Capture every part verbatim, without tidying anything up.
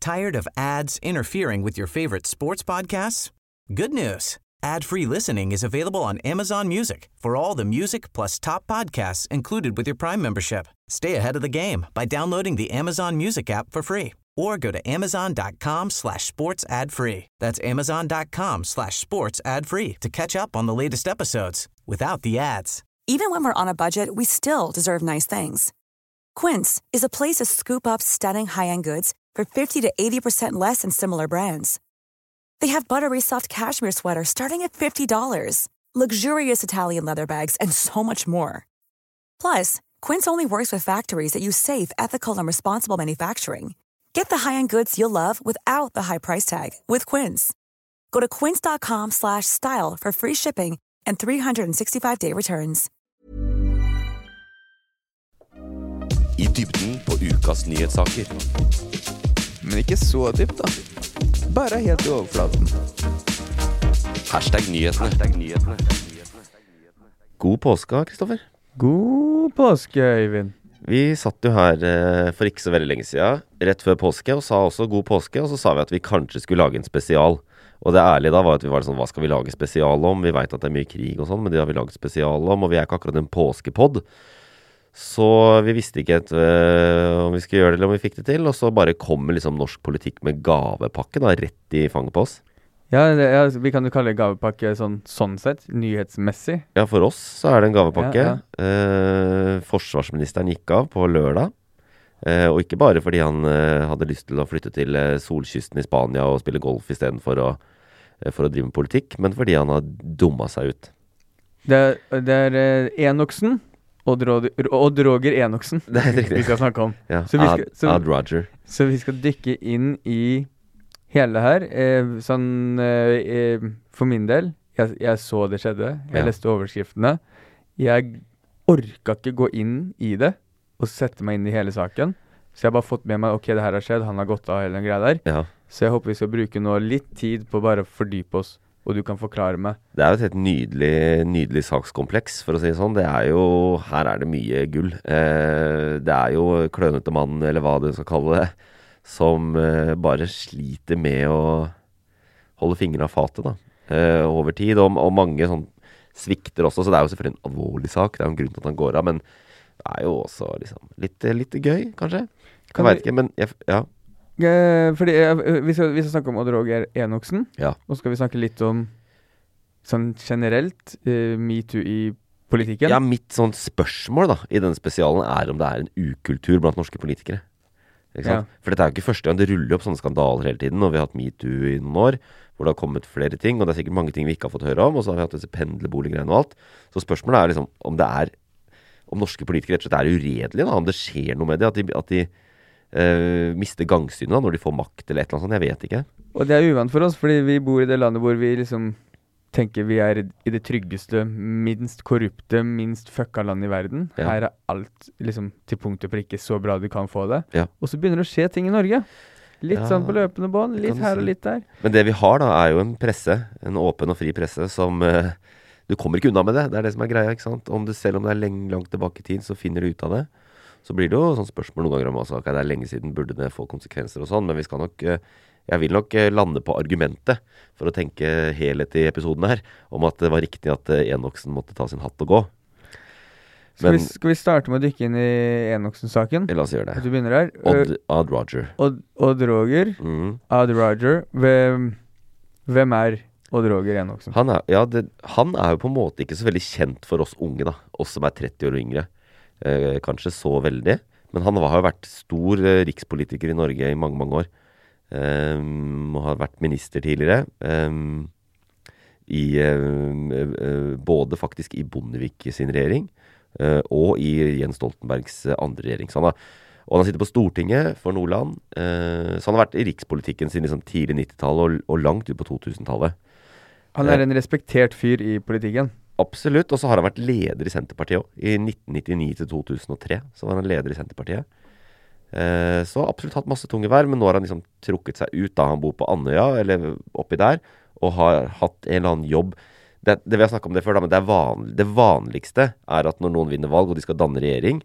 Tired of ads interfering with your favorite sports podcasts? Good news. Ad-free listening is available on Amazon Music for all the music plus top podcasts included with your Prime membership. Stay ahead of the game by downloading the Amazon Music app for free or go to amazon.com slash sports ad free. That's amazon.com slash sports ad free to catch up on the latest episodes without the ads. Even when we're on a budget, we still deserve nice things. Quince is a place to scoop up stunning high-end goods for fifty to eighty percent less than similar brands. They have buttery soft cashmere sweaters starting at fifty dollars, luxurious Italian leather bags, and so much more. Plus, Quince only works with factories that use safe, ethical, and responsible manufacturing. Get the high-end goods you'll love without the high price tag with Quince. Go to quince.com slash style for free shipping and three sixty-five day returns. I dybden på ukas nyhetssaker. Men ikke så dypt da. Bare helt I overflaten. Hashtag nyhetene. Hashtag nyhetene. God påske, Kristoffer. God påske, Øyvind. Vi satt jo her eh, for ikke så veldig lenge siden, rett før påske, og sa også god påske, og så sa vi at vi kanskje skulle lage en spesial. Og det ærlige da var at vi var sånn, hva skal vi lage spesial om? Vi vet at det er mye krig og sånn, men det har vi laget spesial om, og vi er ikke akkurat en påskepod. Så vi visste ikke et, øh, om vi skulle gjøre det eller om vi fikk det til, og så bare kommer liksom norsk politikk med gavepakke da, rett I fanget på oss. Ja, det, ja, vi kan jo kalle det gavepakke sånn, sånn sett, nyhetsmessig. Ja, for oss så er det en gavepakke. Ja, ja. Eh, forsvarsministeren gikk av på lørdag, eh, og ikke bare fordi han eh, hadde lyst til å flytte til eh, solkysten I Spania og spille golf I stedet for å, eh, for å drive med politikk, men fordi han har dummet seg ut. Det, det er eh, Enoksen. Odd Roger, Odd Roger Enoksen. Det er riktig. Vi skal snakke om. Ja, så, vi skal, så, Odd Roger. Så vi skal dykke inn I hele her. Eh, sånn, eh, for min del, jeg, jeg så det skjedde. Jeg ja. leste overskriftene. Jeg orket ikke gå inn I det og sette meg inn I hele saken. Så jeg har bare fått med meg, ok, det her har skjedd, han har gått av hele den greia der. Ja. Så jeg håper vi skal bruke nå litt tid på bare å fordype oss. Og du kan forklare meg. Det er jo et helt nydelig, nydelig sakskompleks, for å si det sånn. Det er jo, her er det mye gull. Eh, det er jo klønete mann, eller hva du skal kalle det, som eh, bare sliter med å holde fingrene av fatet da, eh, over tid. Og, og mange sånn svikter også, så det er jo selvfølgelig en alvorlig sak. Det er jo en grunn til at han går av, men det er jo også liksom, litt, litt gøy, kanskje. Jeg vet ikke, men jeg, ja. Uh, fordi uh, vi, skal, vi skal snakke om Odd Roger Enoksen. Ja. Og så skal vi snakke litt om sånn generelt uh, MeToo I politikken. Ja, mitt sånn spørsmål da I denne spesialen er om det er en ukultur blant norske politikere. Ikke sant? Ja. For dette er jo ikke første gang det ruller opp sånne skandaler hele tiden, og vi har hatt MeToo I noen år, hvor det har kommet flere ting, og det er sikkert mange ting vi ikke har fått høre om, og så har vi hatt disse pendlerboliggreiene og alt. Så spørsmålet er liksom om det er, om norske politikere rett og slett er uredelige da, om det skjer noe med det, at de, at de Uh, mister gangsynet når de får makt eller et eller annet sånt, jeg vet ikke. Og det er uvant for oss, fordi vi bor I det landet hvor vi liksom tenker vi er I det tryggeste, minst korrupte, minst fucka land I verden. Ja. Her er alt liksom til punkt og prikke så bra du kan få det. Ja. Og så begynner det å skje ting I Norge. Litt ja, sånn på løpende bånd, litt her si. Og litt der. Men det vi har da er jo en presse, en åpen og fri presse som uh, du kommer ikke unna med det. Det er det som er greia, ikke sant? Om du, selv om det er lenge, langt tilbake I tid, så finner du ut av det. Så blir det jo sånn spørsmål noen ganger om også, okay, det er lenge siden, burde det få konsekvenser og sånn, men vi skal nok, jeg vil nok lande på argumentet for å tenke helhet I episoden her, om at det var riktig at Enoksen måtte ta sin hatt og gå. Men, skal, vi, skal vi starte med å dykke inn I Enoksen-saken? La oss gjøre det. Du begynner her. Odd, Odd Roger. Odd, Odd Roger. Mm. Odd Roger. Hvem, hvem er Odd Roger Enoksen? Han er, ja, det, han er jo på en måte ikke så veldig kjent for oss unge da, oss som er tretti år og yngre. Eh, kanskje så veldig, men han har jo vært stor eh, rikspolitiker I Norge I mange, mange år. Um, og har vært minister tidligere. Um, I, um, uh, både faktisk I Bondevik sin regjering, uh, og I Jens Stoltenbergs andre regjering. Så han har, og han sitter på Stortinget for Nordland, uh, så han har vært I rikspolitikken siden liksom, tidlig nittitallet og, og langt ut på totusentallet. Han er en respektert fyr I politikken. Absolutt, og så har han vært leder I Senterpartiet også. I nitten nittini til to tusen og tre så var han leder I Senterpartiet. Eh, så absolutt hatt masse tunge vær, men nå har han liksom trukket seg ut da han bor på Andøya, eller oppi der, og har hatt en eller annen jobb. Det, det vi har snakket om det før da, men det, er vanlig, det vanligste er at når noen vinner valg og de skal danne regjering,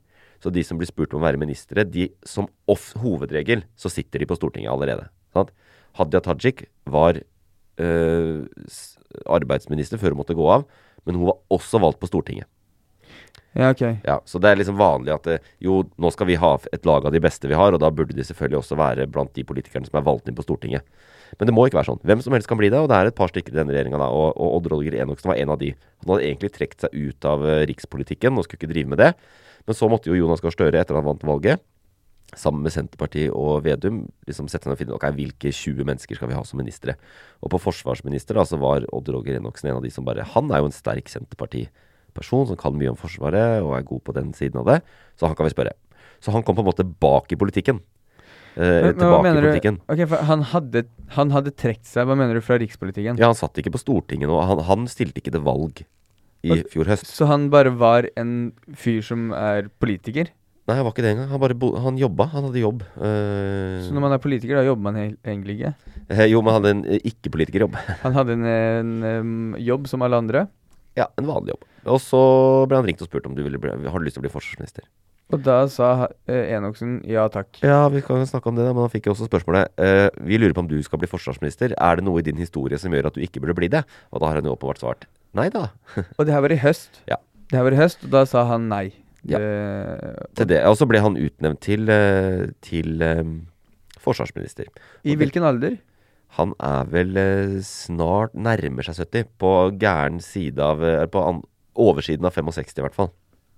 Så de som blir spurt om å være ministre, de som off, hovedregel, så sitter de på Stortinget allerede. Sant? Hadia Tajik var øh, arbeidsminister før hun måtte gå av, men hun var også valgt på Stortinget. Ja, ok. Ja, så det er liksom vanlig at jo, nå skal vi ha et lag av de beste vi har, og da burde de selvfølgelig også være blant de politikerne som er valgt inn på Stortinget. Men det må ikke være sånn. Hvem som helst kan bli det, og det er et par stykker i denne regjeringen da, og, og Odd Roger Enoksen var en av de. Han hadde egentlig trekt seg ut av uh, rikspolitikken, og skulle ikke drive med det. Men så måtte jo Jonas Gahr Støre, etter at han vant valget, sammen med Senterpartiet og Vedum, liksom sette seg ned og finne, ok, hvilke tjue mennesker skal vi ha som ministre? Og på forsvarsminister da, så var Odd Roger Enoksen en av de som bare, han er jo en sterk Senterparti-person som kan mye om forsvaret, og er god på den siden av det, så han kan vi spørre. Så han kom på en måte bak i politikken. Eh, men, men hva mener du? Ok, for han hadde, han hadde trekt seg, hva mener du fra rikspolitikken? Ja, han satt ikke på Stortinget nå, han, han stilte ikke til valg i og, fjor høst. Så han bare var en fyr som er politiker? Nei, han var ikke det engang. Han, bare bo, han jobba, han hadde jobb. Uh, så når man er politiker, da jobber man he egentlig ikke? Eh, jo, men han hadde en uh, ikke-politikerjobb. Han hadde en, en um, jobb som alle andre? Ja, en vanlig jobb. Og så ble han ringt og spurt om du ville bli, har du lyst til å bli forsvarsminister. Og da sa uh, Enoksen ja takk. Ja, vi kan snakke om det da, men han fikk jo også spørsmålet. Uh, vi lurer på om du skal bli forsvarsminister. Er det noe i din historie som gjør at du ikke burde bli det? Og da har han jo åpenbart svart nei da. Og det her var i høst? Ja. Det her var i høst, og da sa han nei. Ja, det, til det. Og så ble han utnevnt til, uh, til um, forsvarsminister. I og hvilken alder? Han er vel uh, snart nærmer seg sytti, på gæren side av, uh, på an, oversiden av sekstifem i hvert fall.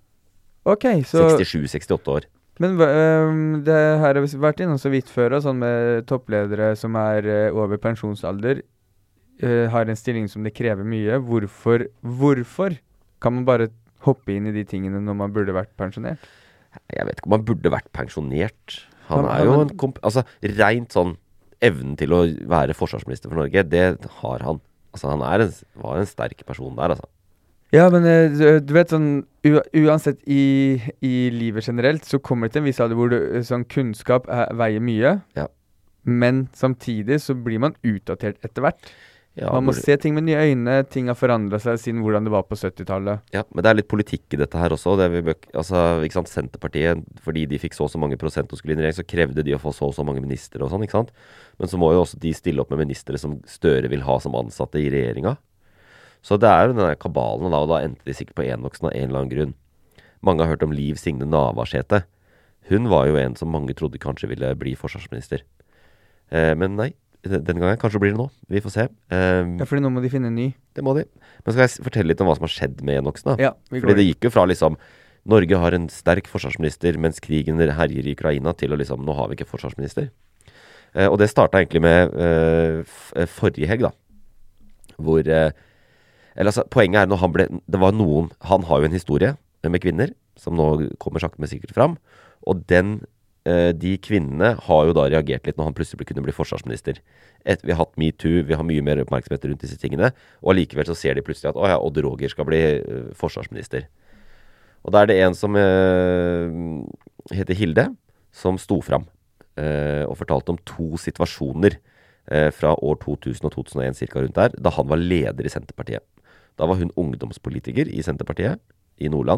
Ok, så sekstisju sekstiåtte år. Men um, det her har vi vært innom så vidt før, sånn med toppledere som er uh, over pensjonsalder, uh, har en stilling som det krever mye. Hvorfor, hvorfor kan man bare hoppe inn i de tingene når man burde vært pensjonert? Jeg vet ikke om han burde vært pensjonert. Han Han- er jo han- en komp... Altså, rent sånn evnen til å være forsvarsminister for Norge, det har han. Altså, han er en, var en sterk person der, altså. Ja, men uh, du, du vet sånn, u uansett i, i livet generelt, så kommer det til en viss alder hvor du, uh, sånn kunnskap er, veier mye, Ja. men samtidig så blir man utdatert etter hvert. Ja, Man må hvor- se ting med nye øyne, ting har forandret seg siden hvordan det var på syttitallet. Ja, men det er litt politikk i dette her også. Det vi bøk, altså, ikke sant, Senterpartiet, fordi de fikk så og så mange prosent og skulle inn i regjering, så krevde de å få så og så mange ministre og sånn, ikke sant? Men så må jo også de stille opp med ministre som Støre vil ha som ansatte i regjeringa. Så det er jo den der kabalen da, og da endte de sikkert på Enoksen av en eller annen grunn. Mange har hørt om Liv Signe Navarsete. Hun var jo en som mange trodde kanskje ville bli forsvarsminister. Eh, men nei, denne gangen kanskje blir det nå. Vi får se. Um, Ja, fordi nå må de finne en ny. Det må de. Men skal jeg fortelle litt om hva som har skjedd med Enoksen da? Ja, vi Fordi går. det gikk jo fra liksom Norge har en sterk forsvarsminister mens krigen herjer i Ukraina til å liksom, nå har vi ikke forsvarsminister. Eh, og det startet egentlig med eh, f forrige helg da. Hvor, eh, eller altså, poenget er når han ble, det var noen, han har jo en historie med kvinner, som nå kommer sakte men sikkert fram, og den eh, de kvinnene har jo da reagert litt når han plutselig kunne bli forsvarsminister. Et, vi har hatt MeToo, vi har mye mer oppmerksomhet rundt disse tingene, og allikevel så ser de plutselig at, å ja, Odd Roger skal bli eh, forsvarsminister. Og da er det en som eh, heter Hilde, som sto fram eh, og fortalte om to situasjoner eh, fra år to tusen og to tusen og en cirka rundt der, da han var leder i Senterpartiet. Da var hun ungdomspolitiker i Senterpartiet i Nordland,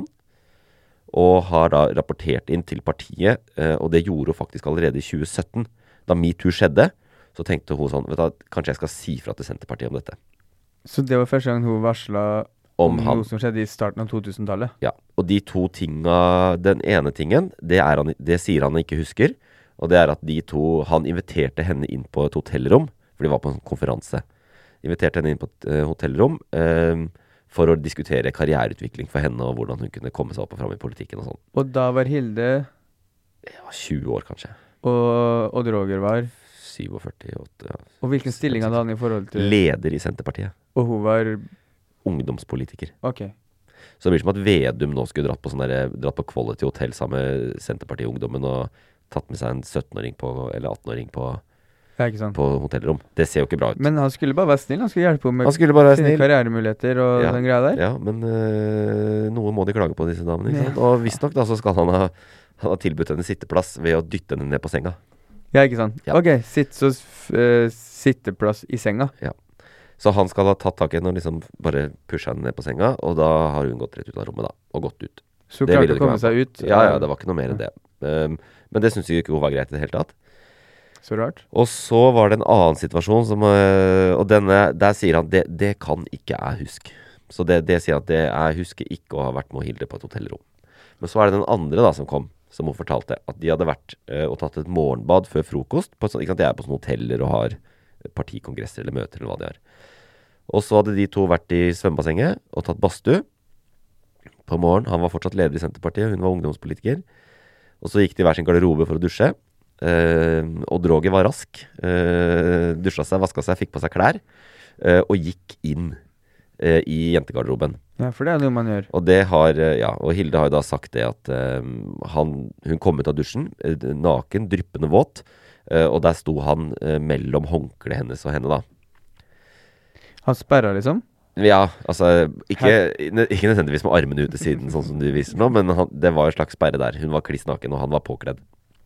og har da rapportert inn til partiet, eh, og det gjorde hun faktisk allerede i tjue sytten. Da MeToo skjedde, så tenkte hun sånn, vet du, kanskje jeg skal si fra til Senterpartiet om dette. Så det var første gang hun varslet Om om han. noe som skjedde i starten av to tusen-tallet. Ja, og de to tinga, den ene tingen, det, er han, det sier han ikke husker, og det er at de to, han inviterte henne inn på et hotellrom, for de var på en konferanse. Inviterte henne inn på et uh, hotellrom eh, for å diskutere karriereutvikling for henne, og hvordan hun kunne komme seg opp og fram i politikken og sånn. Og da var Hilde Ja, tjue år kanskje. og Odd Roger var. syvogførti, åtte, ja. Og hvilken stilling hadde han i forhold til Leder i Senterpartiet. Og hun var Ungdomspolitiker. Ok. Så det blir som at Vedum nå skulle dratt på, sånn der, dratt på Quality Hotel sammen med Senterparti-ungdommen og tatt med seg en syttenåring på, eller attenåring på, Ja, ikke sant. på hotellrom. Det ser jo ikke bra ut. Men han skulle bare være snill. Han skulle hjelpe henne med Han skulle bare være sine snill. karrieremuligheter og Ja. den greia der. Ja, men øh, noe må de klage på, disse damene. Ikke Ja. sant? Og visstnok da, så skal han ha, han ha tilbudt henne sitteplass ved å dytte henne ned på senga. Ja, ikke sant. Ja. Ok, sitt, så f- eh, sitteplass i senga. Så han skal ha tatt tak i henne og liksom bare pusha henne ned på senga, og da har hun gått rett ut av rommet da, og gått ut. Så hun klarte å komme seg ut. Ja, ja, det var ikke noe mer enn det. Um, men det synes jeg ikke hun var greit i det hele tatt. Så rart. Og så var det en annen situasjon som, uh, og denne, der sier han, det, det kan ikke jeg huske. Så det, det sier at det, jeg husker ikke å ha vært med Hilde på et hotellrom. Men så er det den andre da som kom, som hun fortalte, at de hadde vært uh, og tatt et morgenbad før frokost, på sånn, ikke sant, de er på sånne hoteller og har partikongresser eller møter eller hva de har. Og så hadde de to vært i svømmebassenget og tatt badstue på morgen. Han var fortsatt leder i Senterpartiet, hun var ungdomspolitiker. Og så gikk de i hver sin garderobe for å dusje. Uh, og Droge var rask. Uh, dusja seg, vaska seg, fikk på seg klær. Uh, og gikk inn uh, i jentegarderoben. Ja, for det er noe man gjør. Og det har, uh, ja, og Hilde har jo da sagt det at uh, han, hun kom ut av dusjen, uh, naken, dryppende våt. Uh, og der sto han uh, mellom håndkleet hennes og henne da. Han sperra liksom? Ja, altså, ikke, ikke nødvendigvis med armene ut til siden, sånn som du viser nå, men han, det var en slags sperre der. Hun var kliss naken, og han var påkledd.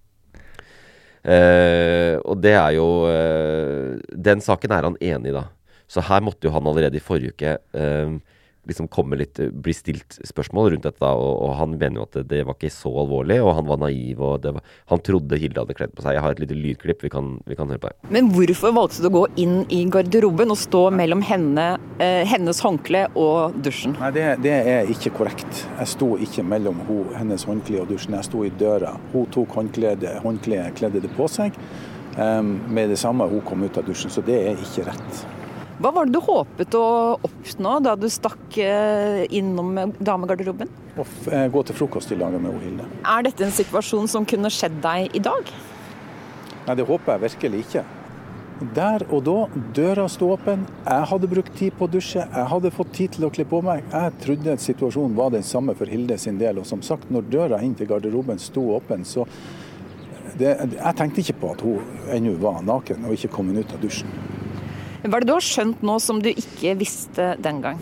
Eh, og det er jo eh, den saken er han enig i da. Så her måtte jo han allerede i forrige uke eh, liksom komme litt, bli stilt spørsmål rundt dette da, og, og han mener jo at det, det var ikke så alvorlig, og han var naiv, og det var, han trodde Hilde hadde kledd på seg. Jeg har et lite lydklipp, vi kan, vi kan høre på det. Men hvorfor valgte du å gå inn i garderoben og stå mellom henne, eh, hennes håndkle og dusjen? Nei, det, det er ikke korrekt. Jeg sto ikke mellom ho, hennes håndkle og dusjen. Jeg sto i døra. Hun tok håndkledet, håndkledet kledde det på seg. Um, med det samme hun kom ut av dusjen, så det er ikke rett. Hva var det du håpet å oppnå da du stakk eh, innom damegarderoben? Å f- gå til frokost i lag med Hilde. Er dette en situasjon som kunne skjedd deg i dag? Nei, det håper jeg virkelig ikke. Der og da, døra stod åpen, jeg hadde brukt tid på å dusje, jeg hadde fått tid til å kle på meg. Jeg trodde at situasjonen var den samme for Hilde sin del, og som sagt, når døra inn til garderoben stod åpen, så det, jeg tenkte ikke på at hun ennå var naken og ikke kommet ut av dusjen. Hva er det du har skjønt nå som du ikke visste den gang?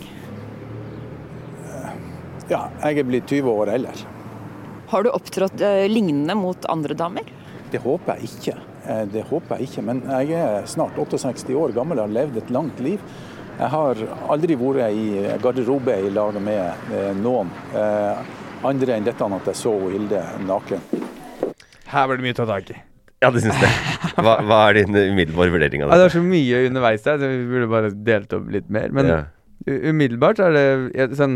Ja, jeg er blitt tyve år eldre. Har du opptrådt eh, lignende mot andre damer? Det håper jeg ikke. Eh, det håper jeg ikke, men jeg er snart sekstiåtte år gammel og har levd et langt liv. Jeg har aldri vært i garderobe i lag med eh, noen eh, andre enn dette at jeg så Hilde naken. Her var det mye å ta tak i. Ja, det synes jeg. Hva, hva er din umiddelbare vurdering av det? Ja, det var så mye underveis der, så vi burde bare delt opp litt mer. Men ja. umiddelbart er det ja, sånn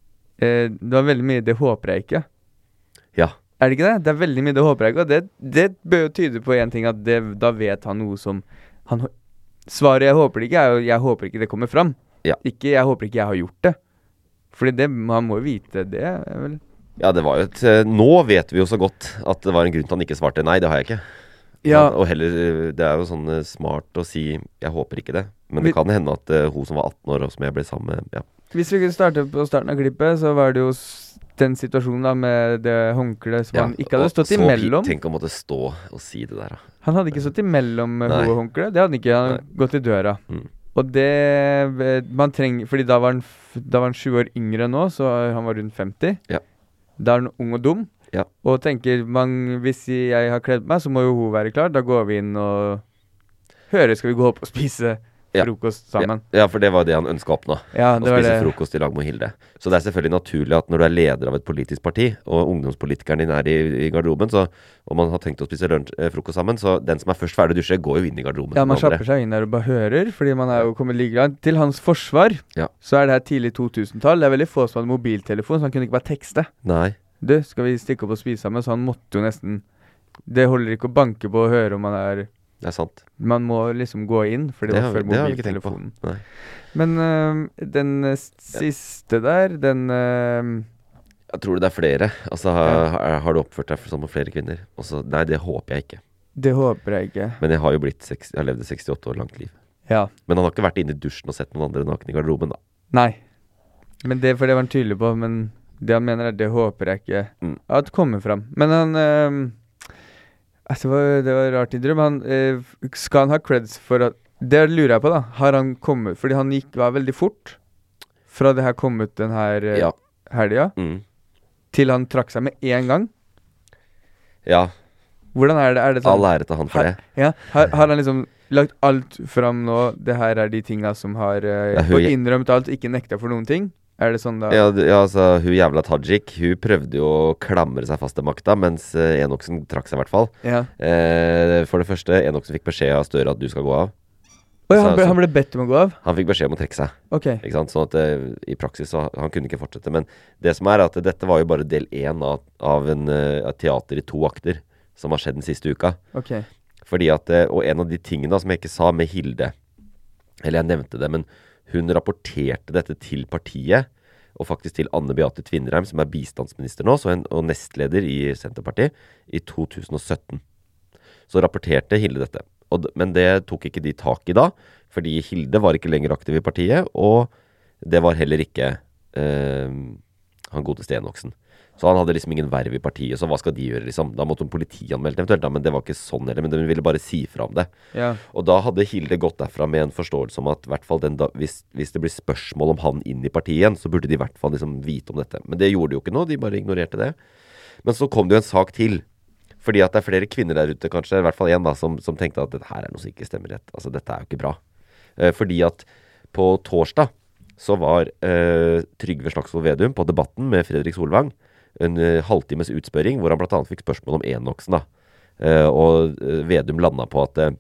eh, det var veldig mye, det håper jeg ikke. Ja. Er det ikke det? Det er veldig mye, det håper jeg ikke. Og det, det bør jo tyde på en ting, at det, da vet han noe som han, svaret jeg håper det ikke er jo, jeg håper ikke det kommer fram. Ja. Ikke, jeg håper ikke jeg har gjort det. Fordi det, man må jo vite det, er vel... Ja, det var jo et... Nå vet vi jo så godt at det var en grunn til han ikke svarte nei, det har jeg ikke. Ja. Og heller, det er jo sånn smart å si, jeg håper ikke det. Men det kan hende at uh, hun som var atten år og som jeg ble sammen med, ja. Hvis vi kunne starte på starten av klippet, så var det jo den situasjonen da med det håndkledet som ja, han ikke hadde stått imellom. Tenk å måtte stå og si det der da. Han hadde ikke stått imellom ho og håndkledet, det hadde han ikke, han hadde gått i døra. Mm. Og det, man trenger, fordi da var han, da var han sju år yngre nå, så han var rundt femti. Ja. Da er han ung og dum. Ja. Og tenker man, hvis jeg har kledd meg, så må jo hun være klar. Da går vi inn og hører, skal vi gå opp og spise ja. frokost sammen. Ja. ja, for det var det han ønsket å oppnå. Ja, å spise det. Frokost i lag med Hilde. Så det er selvfølgelig naturlig at når du er leder av et politisk parti, og ungdomspolitikeren din er i, i garderoben, så, og man har tenkt å spise lunsj, eh, frokost sammen, så den som er først ferdig å dusje, går jo inn i garderoben. Ja, man kjapper seg inn der og bare hører, fordi man er jo kommet like langt. Til hans forsvar, ja. så er det her tidlig to tusen-tall. Det er veldig få som hadde mobiltelefon, så han kunne ikke bare tekste. Nei. Du, skal vi stikke opp og spise sammen? Så han måtte jo nesten... Det holder ikke å banke på og høre om man er... Det er sant. Man må liksom gå inn, for det, det var før mobiltelefonen. Men uh, den uh, siste der, den... Uh, jeg tror det er flere. Altså, ja. har, har du oppført deg som flere kvinner? Også, nei, det håper jeg ikke. Det håper jeg ikke. Men jeg har jo blitt... seks, jeg har levd et sekstiåtte år langt liv. Ja. Men han har ikke vært inne i dusjen og sett noen andre naken i garderoben, da. Nei. Men det, for det var han tydelig på, men... Det han mener er, det håper jeg ikke mm. at kommer fram. Men han øh, altså, det var, det var rart i drøm. Han, øh, skal han ha creds for at... Det lurer jeg på da. Har han kommet... Fordi han gikk var veldig fort fra det her kom ut den her øh, ja. helga, mm. til han trakk seg med en gang. Ja. Hvordan er det? Er det sånn? All ære til han for det. Ja. Har, har han liksom lagt alt fram nå? Det her er de tingene som har... Øh, og innrømt alt, ikke nekta for noen ting? Er det sånn da? Ja, ja, altså, hun jævla Tajik, hun prøvde jo å klamre seg fast til makta, mens eh, Enoksen trakk seg i hvert fall. Ja. Eh, for det første, Enoksen fikk beskjed av Støre at du skal gå av. Oi, han, Så- ble, så- han ble bedt om å gå av? Han fikk beskjed om å trekke seg. Ok. Ikke sant? Sånn at eh, i praksis så han kunne ikke fortsette. Men det som er at dette var jo bare del én av, av en eh, av teater i to akter som har skjedd den siste uka. Ok. Fordi at, eh, og en av de tingene da, som jeg ikke sa med Hilde, eller jeg nevnte det, men hun rapporterte dette til partiet, og faktisk til Anne Beate Tvinnereim, som er bistandsminister nå, så en, og nestleder i Senterpartiet, i to tusen og sytten. Så rapporterte Hilde dette. Og, d- men det tok ikke de tak i da, fordi Hilde var ikke lenger aktiv i partiet, og det var heller ikke eh, han godeste Enoksen. Så han hadde liksom ingen verv i partiet, så hva skal de gjøre liksom? Da måtte hun politianmelde eventuelt, da, men det var ikke sånn heller, men de ville bare si fra om det. Ja. Og da hadde Hilde gått derfra med en forståelse om at i hvert fall den da, hvis, hvis det blir spørsmål om han inn i partiet igjen, så burde de i hvert fall liksom vite om dette. Men det gjorde de jo ikke nå, de bare ignorerte det. Men så kom det jo en sak til, fordi at det er flere kvinner der ute, kanskje, i hvert fall en da, som, som tenkte at dette her er noe som ikke stemmer rett. Altså, dette er jo ikke bra. Eh, fordi at på torsdag så var eh, Trygve Slagsvold Vedum på Debatten med Fredrik Solvang, en uh, halvtimes utspørring, hvor han blant annet fikk spørsmål om Enoksen da. Uh, og uh, Vedum landet på at uh,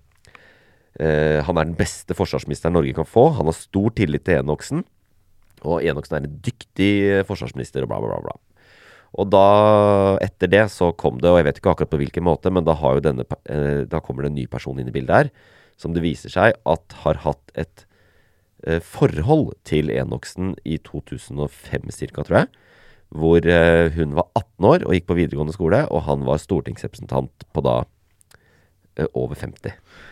uh, han er den beste forsvarsministeren Norge kan få. Han har stor tillit til Enoksen, og Enoksen er en dyktig uh, forsvarsminister, og bla bla bla bla. Og da, etter det, så kom det, og jeg vet ikke akkurat på hvilken måte, men da, har jo denne, uh, da kommer det en ny person inn i bildet her, som det viser seg at har hatt et uh, forhold til Enoksen i to tusen og fem cirka, tror jeg. Hvor eh, hun var atten år og gikk på videregående skole, og han var stortingsrepresentant på da eh, over femti.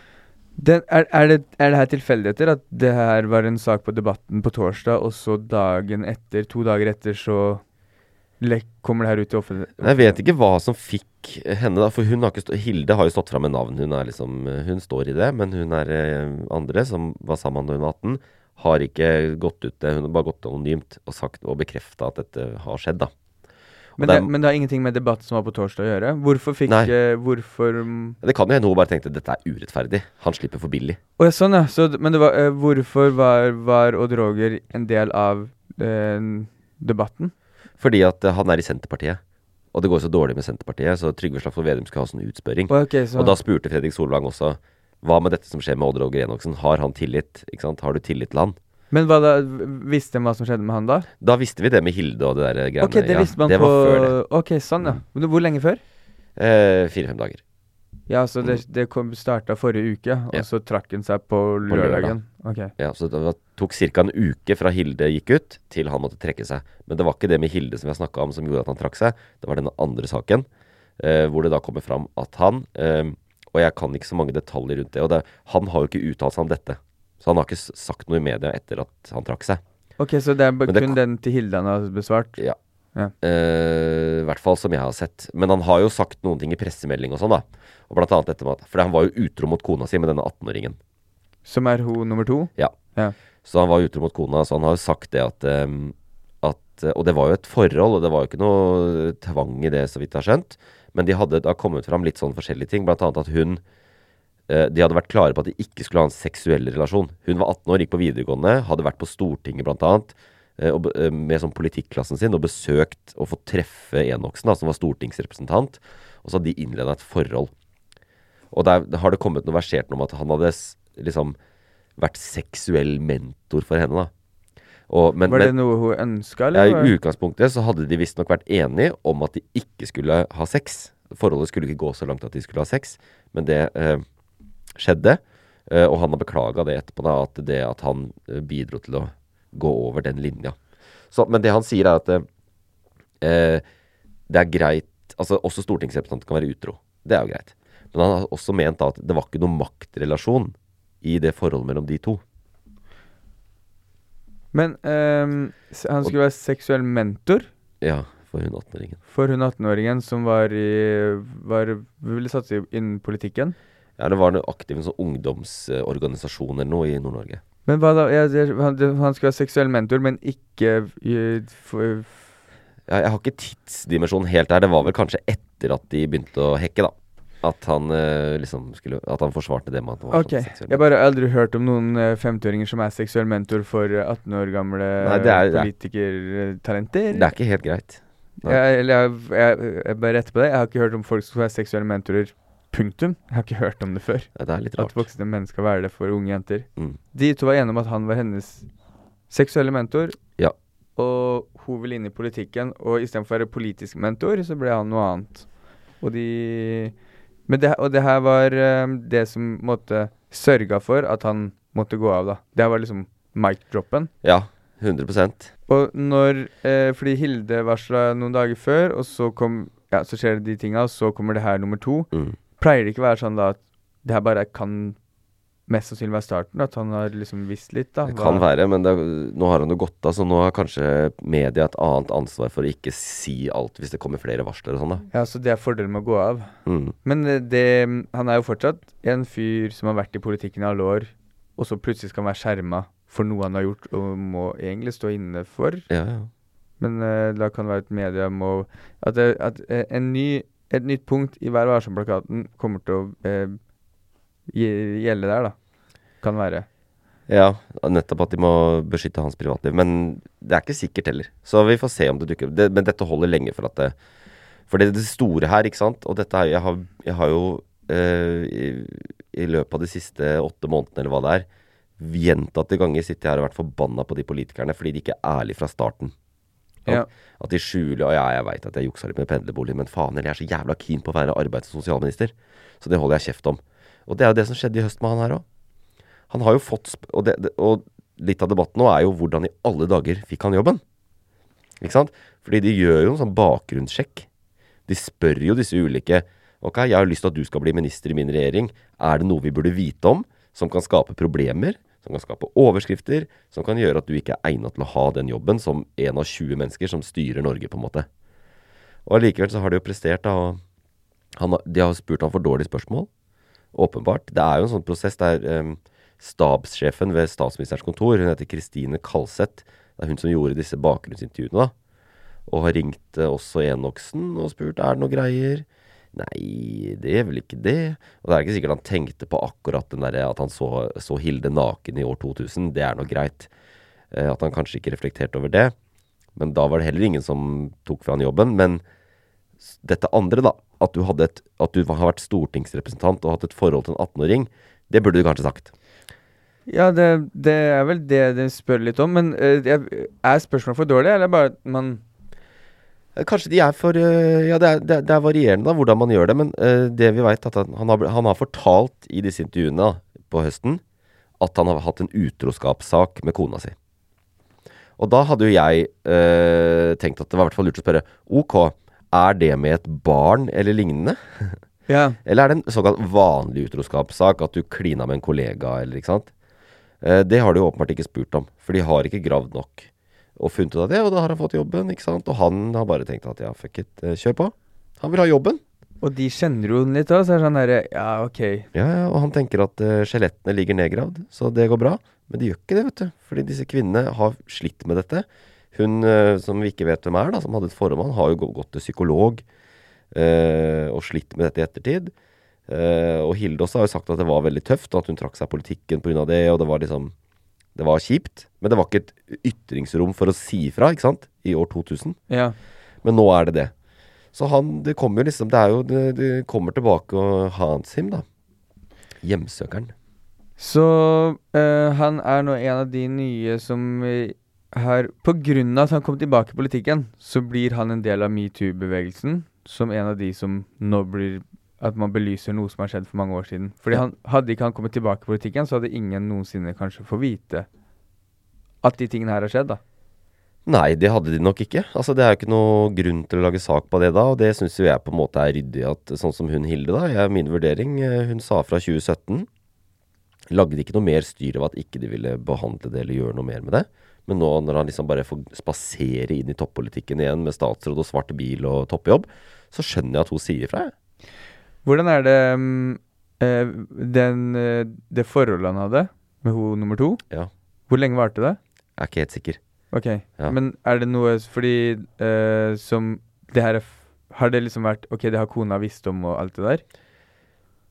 Den, er, er, det, er det her tilfeldigheter at det her var en sak på Debatten på torsdag, og så dagen etter, to dager etter, så le, kommer det her ut til offentlig? Jeg vet ikke hva som fikk henne da, for hun har ikke stå, Hilde har jo stått frem med navn, hun, er liksom, hun står i det, men hun er eh, andre som var sammen da hun var atten, har ikke gått ut det, hun har bare gått anonymt og sagt og bekreftet at dette har skjedd da. Men det, men det har ingenting med debatten som var på torsdag å gjøre? Hvorfor fikk, uh, hvorfor... Det kan jo hende hun bare tenkte, dette er urettferdig, han slipper for billig. Åja, sånn ja, så, men det var, uh, hvorfor var, var Odd Roger en del av uh, debatten? Fordi at uh, han er i Senterpartiet, og det går så dårlig med Senterpartiet, så Trygve Slagsvold Vedum skal ha sånn utspørring. Oh, okay, så... Og da spurte Fredrik Solvang også, hva med dette som skjer med Odd Roger Enoksen? Har han tillit? Ikke sant? Har du tillit til han? Men hva da, visste de hva som skjedde med han da? Da visste vi det med Hilde og det der greiene. Ok, det visste man ja, det på... var før det. Ok, sånn ja. Hvor lenge før? Eh, fire-fem dager. Ja, så det, det kom, startet forrige uke, og ja. så trakk han seg på lørdagen. På lørdag. Ok. Ja, så det tok cirka en uke fra Hilde gikk ut, til han måtte trekke seg. Men det var ikke det med Hilde som vi har snakket om som gjorde at han trakk seg. Det var denne andre saken, eh, hvor det da kommer fram at han... Eh, og jeg kan ikke så mange detaljer rundt det, og det, han har jo ikke uttalt seg om dette. Så han har ikke sagt noe i media etter at han trakk seg. Ok, så det er det, kun den til Hilde han har besvart? Ja. ja. Eh, I hvert fall som jeg har sett. Men han har jo sagt noen ting i pressemelding og sånn da. Og blant annet dette med at, for han var jo utro mot kona si med denne atten-åringen. Som er hun nummer to? Ja. ja. Så han var utro mot kona, så han har jo sagt det at, um, at og det var jo et forhold, og det var jo ikke noe tvang i det, så vidt jeg har skjønt. Men de hadde da kommet fram litt sånn forskjellige ting, blant annet at hun, eh, de hadde vært klare på at de ikke skulle ha en seksuell relasjon. Hun var atten år, gikk på videregående, hadde vært på Stortinget blant annet, eh, og, eh, med sånn politikklassen sin, og besøkt og fått treffe Enoksen, da, som var stortingsrepresentant, og så hadde de innledet et forhold. Og der, der har det kommet noe versert om at han hadde liksom vært seksuell mentor for henne da. Og, men, var det men, noe hun ønsket, eller? Ja, i utgangspunktet så hadde de visst nok vært enige om at de ikke skulle ha sex. Forholdet skulle ikke gå så langt at de skulle ha sex, men det eh, skjedde, eh, og han har beklaget det etterpå da, at det at han eh, bidro til å gå over den linja. Så, men det han sier er at eh, det er greit, altså også stortingsrepresentanter kan være utro, det er jo greit. Men han har også ment da at det var ikke noen maktrelasjon i det forholdet mellom de to. Men um, han skulle være seksuell mentor? Ja, for hun atten-åringen. For hun atten-åringen som var i, var, ville satse innen politikken? Ja, det var noe aktiv en sånn ungdomsorganisasjon eller noe i Nord-Norge. Men hva da? Ja, det, han, det, han skulle være seksuell mentor, men ikke i, for, ja, jeg har ikke tidsdimensjonen helt der. Det var vel kanskje etter at de begynte å hekke da. At han uh, liksom skulle At han forsvarte det med at han var okay. sånn seksuell. Jeg bare aldri hørt om noen uh, femtiåringer som er seksuell mentor for uh, atten år gamle Nei, det er, politikertalenter. Det er ikke helt greit. Jeg, eller jeg, jeg, jeg bare retter på det. Jeg har ikke hørt om folk som er seksuelle mentorer. Punktum. Jeg har ikke hørt om det før. Ja, det er litt rart. At voksne menn skal være det for unge jenter. Mm. De to var enige om at han var hennes seksuelle mentor. Ja. Og hun ville inn i politikken. Og i stedet for å være politisk mentor, så ble han noe annet. Og de Men det, og det her var um, det som måtte sørge for at han måtte gå av, da. Det var liksom mic-droppen. Ja, hundre prosent. Og når eh, Fordi Hilde varsla noen dager før, og så kom Ja, så skjer det de tinga, og så kommer det her nummer to. Mm. Pleier det ikke være sånn da at det her bare kan mest sannsynlig være starten? At han har liksom visst litt, da? Det kan være, men det, nå har han jo gått av, så nå har kanskje media et annet ansvar for å ikke si alt hvis det kommer flere varsler og sånn, da. Ja, så det er fordelen med å gå av. Mm. Men det, han er jo fortsatt en fyr som har vært i politikken i alle år, og så plutselig skal han være skjerma for noe han har gjort, og må egentlig stå inne for. Ja, ja. Men uh, da kan det være at media må At, det, at uh, en ny, et nytt punkt i Vær varsom-plakaten kommer til å uh, gjelde der, da. Kan være. Ja, nettopp at de må beskytte hans privatliv. Men det er ikke sikkert heller. Så vi får se om det dukker opp. Det, men dette holder lenge for at det For det er det store her, ikke sant? Og dette her, jeg har, jeg har jo uh, i, i løpet av de siste åtte månedene, eller hva det er, gjentatte ganger sitter jeg her og vært forbanna på de politikerne fordi de ikke er ærlige fra starten. Ja. At de skjuler, og ja, jeg vet at jeg juksa litt med pendlerbolig, men faen, eller jeg er så jævla keen på å være arbeids- og sosialminister. Så det holder jeg kjeft om. Og det er jo det som skjedde i høst med han her også. Han har jo fått, sp- og, det, det, og litt av debatten nå er jo hvordan i alle dager fikk han jobben. Ikke sant? Fordi de gjør jo en sånn bakgrunnssjekk. De spør jo disse ulike, ok, jeg har lyst til at du skal bli minister i min regjering. Er det noe vi burde vite om, som kan skape problemer? Som kan skape overskrifter, som kan gjøre at du ikke er egnet til å ha den jobben som en av tjue mennesker som styrer Norge, på en måte. Og allikevel så har de jo prestert, da, og han, de har spurt han for dårlige spørsmål, åpenbart. Det er jo en sånn prosess der um, stabssjefen ved statsministerens kontor, hun heter Kristine Kalseth, det er hun som gjorde disse bakgrunnsintervjuene, da, og har ringt uh, også Enoksen og spurt, er det noe greier? Nei, det er vel ikke det. Og det er ikke sikkert han tenkte på akkurat den der, at han så, så Hilde naken i år to tusen. Det er noe greit. Eh, at han kanskje ikke reflekterte over det. Men da var det heller ingen som tok fra han jobben. Men dette andre da, at du, hadde et, at du har vært stortingsrepresentant og hatt et forhold til en atten-åring, det burde du kanskje sagt. Ja, det, det er vel det de spør litt om. Men uh, er spørsmålet for dårlig, eller bare at man... Kanskje de er for uh, Ja, det er, det, det er varierende da, hvordan man gjør det. Men uh, det vi vet, at han, han, har, han har fortalt i disse intervjuene på høsten at han har hatt en utroskapssak med kona si. Og da hadde jo jeg uh, tenkt at det var i hvert fall lurt å spørre, ok, er det med et barn eller lignende? Ja. Eller er det en såkalt vanlig utroskapssak, at du klina med en kollega, eller ikke sant? Uh, det har de jo åpenbart ikke spurt om, for de har ikke gravd nok. Og funnet ut av det, og da har han fått jobben, ikke sant? Og han har bare tenkt at ja, fuck it, kjør på. Han vil ha jobben. Og de kjenner jo litt også, så er det sånn der, ja, ok. Ja, ja, og han tenker at uh, skjelettene ligger nedgravd, så det går bra. Men de gjør ikke det, vet du. Fordi disse kvinnene har slitt med dette. Hun, uh, som vi ikke vet hvem er da, som hadde et forhold med han, har jo gått til psykolog uh, og slitt med dette i ettertid. Uh, og Hilde også har jo sagt at det var veldig tøft, og at hun trakk seg politikken på grunn av det, og det var liksom... Det var kjipt, men det var ikke et ytringsrom for å si ifra, ikke sant? I år to tusen. Ja. Men nå er det det. Så han, det kommer jo liksom, det er jo, det, det kommer tilbake og hans him da. Hjemsøkeren. Så uh, han er nå en av de nye som uh, har, på grunn av at han kom tilbake i politikken, så blir han en del av MeToo-bevegelsen, som en av de som nå blir... At man belyser noe som har skjedd for mange år siden. Fordi han, hadde ikke han kommet tilbake i politikken, så hadde ingen noensinne kanskje få vite at de tingene her har skjedd, da. Nei, det hadde de nok ikke. Altså, det er jo ikke noe grunn til å lage sak på det da, og det synes jo jeg på en måte er ryddig at, sånn som hun Hilde da, jeg er min vurdering, hun sa fra tjue sytten, lagde ikke noe mer styr av at ikke de ville behandle det eller gjøre noe mer med det. Men nå når han liksom bare får spasere inn i toppolitikken igjen med statsråd og svarte bil og toppjobb, så skjønner jeg at hun sier fra. Hvordan er det um, uh, den, uh, det forholdet han hadde med hun nummer to? Ja. Hvor lenge varte det? Jeg er ikke helt sikker. Ok, Ja. men er det noe, fordi uh, som det her er f- har det liksom vært, ok, det har kona visst om og alt det der?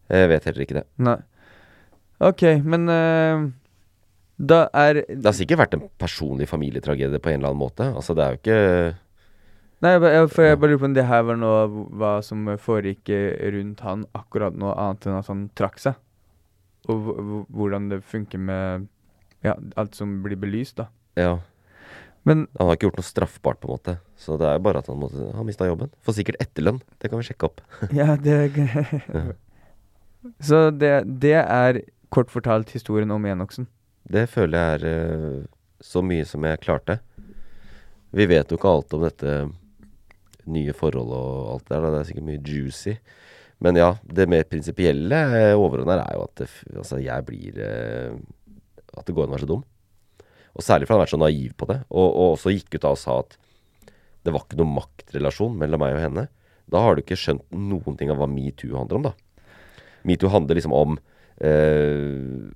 Jeg vet heller ikke det. Nei. Ok, men uh, da er Det har sikkert vært en personlig familietragedie på en eller annen måte. Altså, det er jo ikke Nei, jeg, for jeg bare lurer på om det her var noe hva som foregikk rundt han akkurat noe annet enn at han trakk seg. Og hvordan det funker med ja, alt som blir belyst, da. Ja. Men han har ikke gjort noe straffbart, på en måte. Så det er bare at han måtte ha mistet jobben. Får sikkert etterlønn. Det kan vi sjekke opp. Ja, det ja. Så det, det er kort fortalt historien om Enoksen. Det føler jeg er uh, så mye som jeg klarte. Vi vet jo ikke alt om dette nye forhold og alt der. Da. Det er sikkert mye juicy. Men ja, det mer prinsipielle overordnet er jo at det, altså, jeg blir uh, at det går an å være så dum. Og særlig for han har vært så naiv på det. Og, og også gikk ut av og sa at det var ikke noen maktrelasjon mellom meg og henne. Da har du ikke skjønt noen ting av hva MeToo handler om, da. MeToo handler liksom om eh,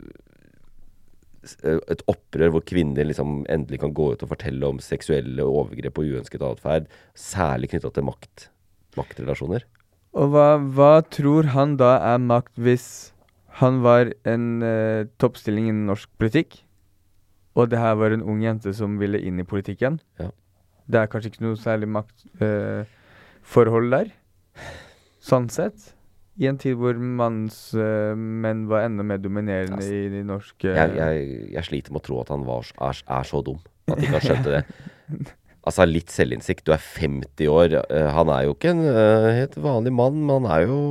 et opprør hvor kvinner liksom endelig kan gå ut og fortelle om seksuelle overgrep og uønsket atferd, særlig knyttet til makt, maktrelasjoner. Og hva, hva tror han da er makt hvis han var en eh, toppstilling innen norsk politikk? Og det her var en ung jente som ville inn i politikken. Ja. Det er kanskje ikke noe særlig maktforhold eh, der. Sånn sett. I en tid hvor manns uh, menn var enda mer dominerende altså, i de norske... Uh, jeg, jeg, jeg sliter med å tro at han var, er, er så dum. At de ikke har skjønt det. Altså, litt selvinnsikt. Du er femti år. Uh, han er jo ikke en uh, helt vanlig mann, men han er jo...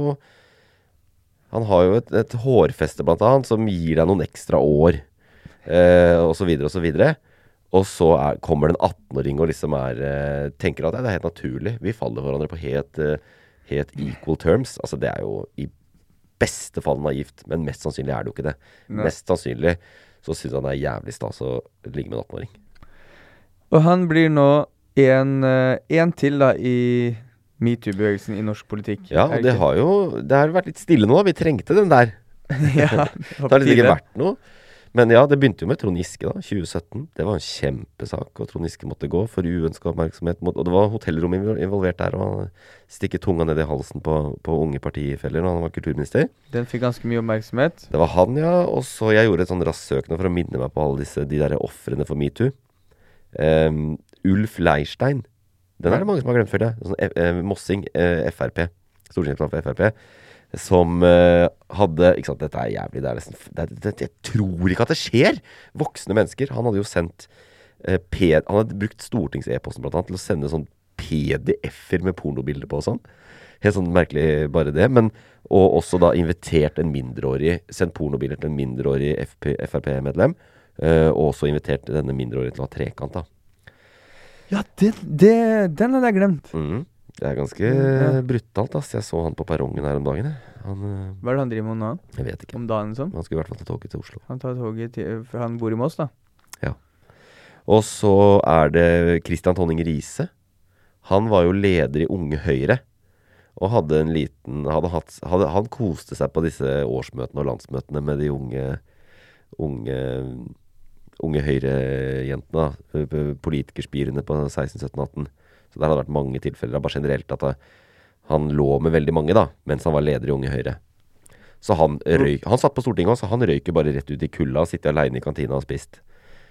Han har jo et, et hårfeste, blant annet, som gir deg noen ekstra år. Uh, og så videre og så videre. Og så er, kommer det en atten-åring og liksom er, uh, tenker at ja, det er helt naturlig. Vi faller hverandre på helt, uh, helt equal terms. Altså det er jo i beste fall naivt, men mest sannsynlig er det jo ikke det. Nei. Mest sannsynlig så synes han det er jævlig stas å ligge med en atten-åring. Og han blir nå en, uh, en til da i MeToo-bevegelsen i norsk politikk. Ja, og det har jo det har vært litt stille nå. Vi trengte den der. Ja, det har liksom ikke vært noe. Men ja, det begynte jo med Trond Giske da, tjue sytten. Det var en kjempesak, og Trond Giske måtte gå for uønsket oppmerksomhet. Og det var hotellrom involvert der, og han stikket tunga ned i halsen på, på unge partifeller når han var kulturminister. Den fikk ganske mye oppmerksomhet. Det var han, ja. Og så jeg gjorde et sånn raskt søk nå for å minne meg på alle disse, de der offrene for MeToo. Um, Ulf Leirstein. Den er det mange som har glemt før det. Sånn, eh, Mossing, eh, F R P. Stortingsrepresentant for F R P. Som uh, hadde, ikke sant, dette er jævlig, det er nesten, det, det, jeg tror ikke at det skjer, voksne mennesker, han hadde jo sendt, uh, P, han hadde brukt stortings-e-posten blant annet til å sende sånn P D F-er med pornobilder på og sånn, helt sånn merkelig bare det, men, og også da invitert en mindreårig, sendt pornobilder til en mindreårig F R P-medlem, uh, og også invitert denne mindreårige til å ha trekant da. Ja, det, det, den hadde jeg glemt. Mhm. Det er ganske ja. brutalt, ass. Jeg så han på perrongen her om dagen. Han, Hva er det han driver med nå? Jeg vet ikke. Om dagen sånn? Han skulle i hvert fall ta toget til Oslo. Han tar toget til, for han bor i Moss da? Ja. Og så er det Christian Tonning Riise. Han var jo leder i Unge Høyre. Og hadde en liten... Hadde hatt, hadde, han koste seg på disse årsmøtene og landsmøtene med de unge... Unge... Unge Høyre-jentene, politikerspirene på seksten, sytten, atten. Så der hadde vært mange tilfeller, bare generelt at han lå med veldig mange da, mens han var leder i Unge Høyre. Så han røyk, han satt på Stortinget også, så han røyker bare rett ut i kulda og sitter alene i kantina og spist.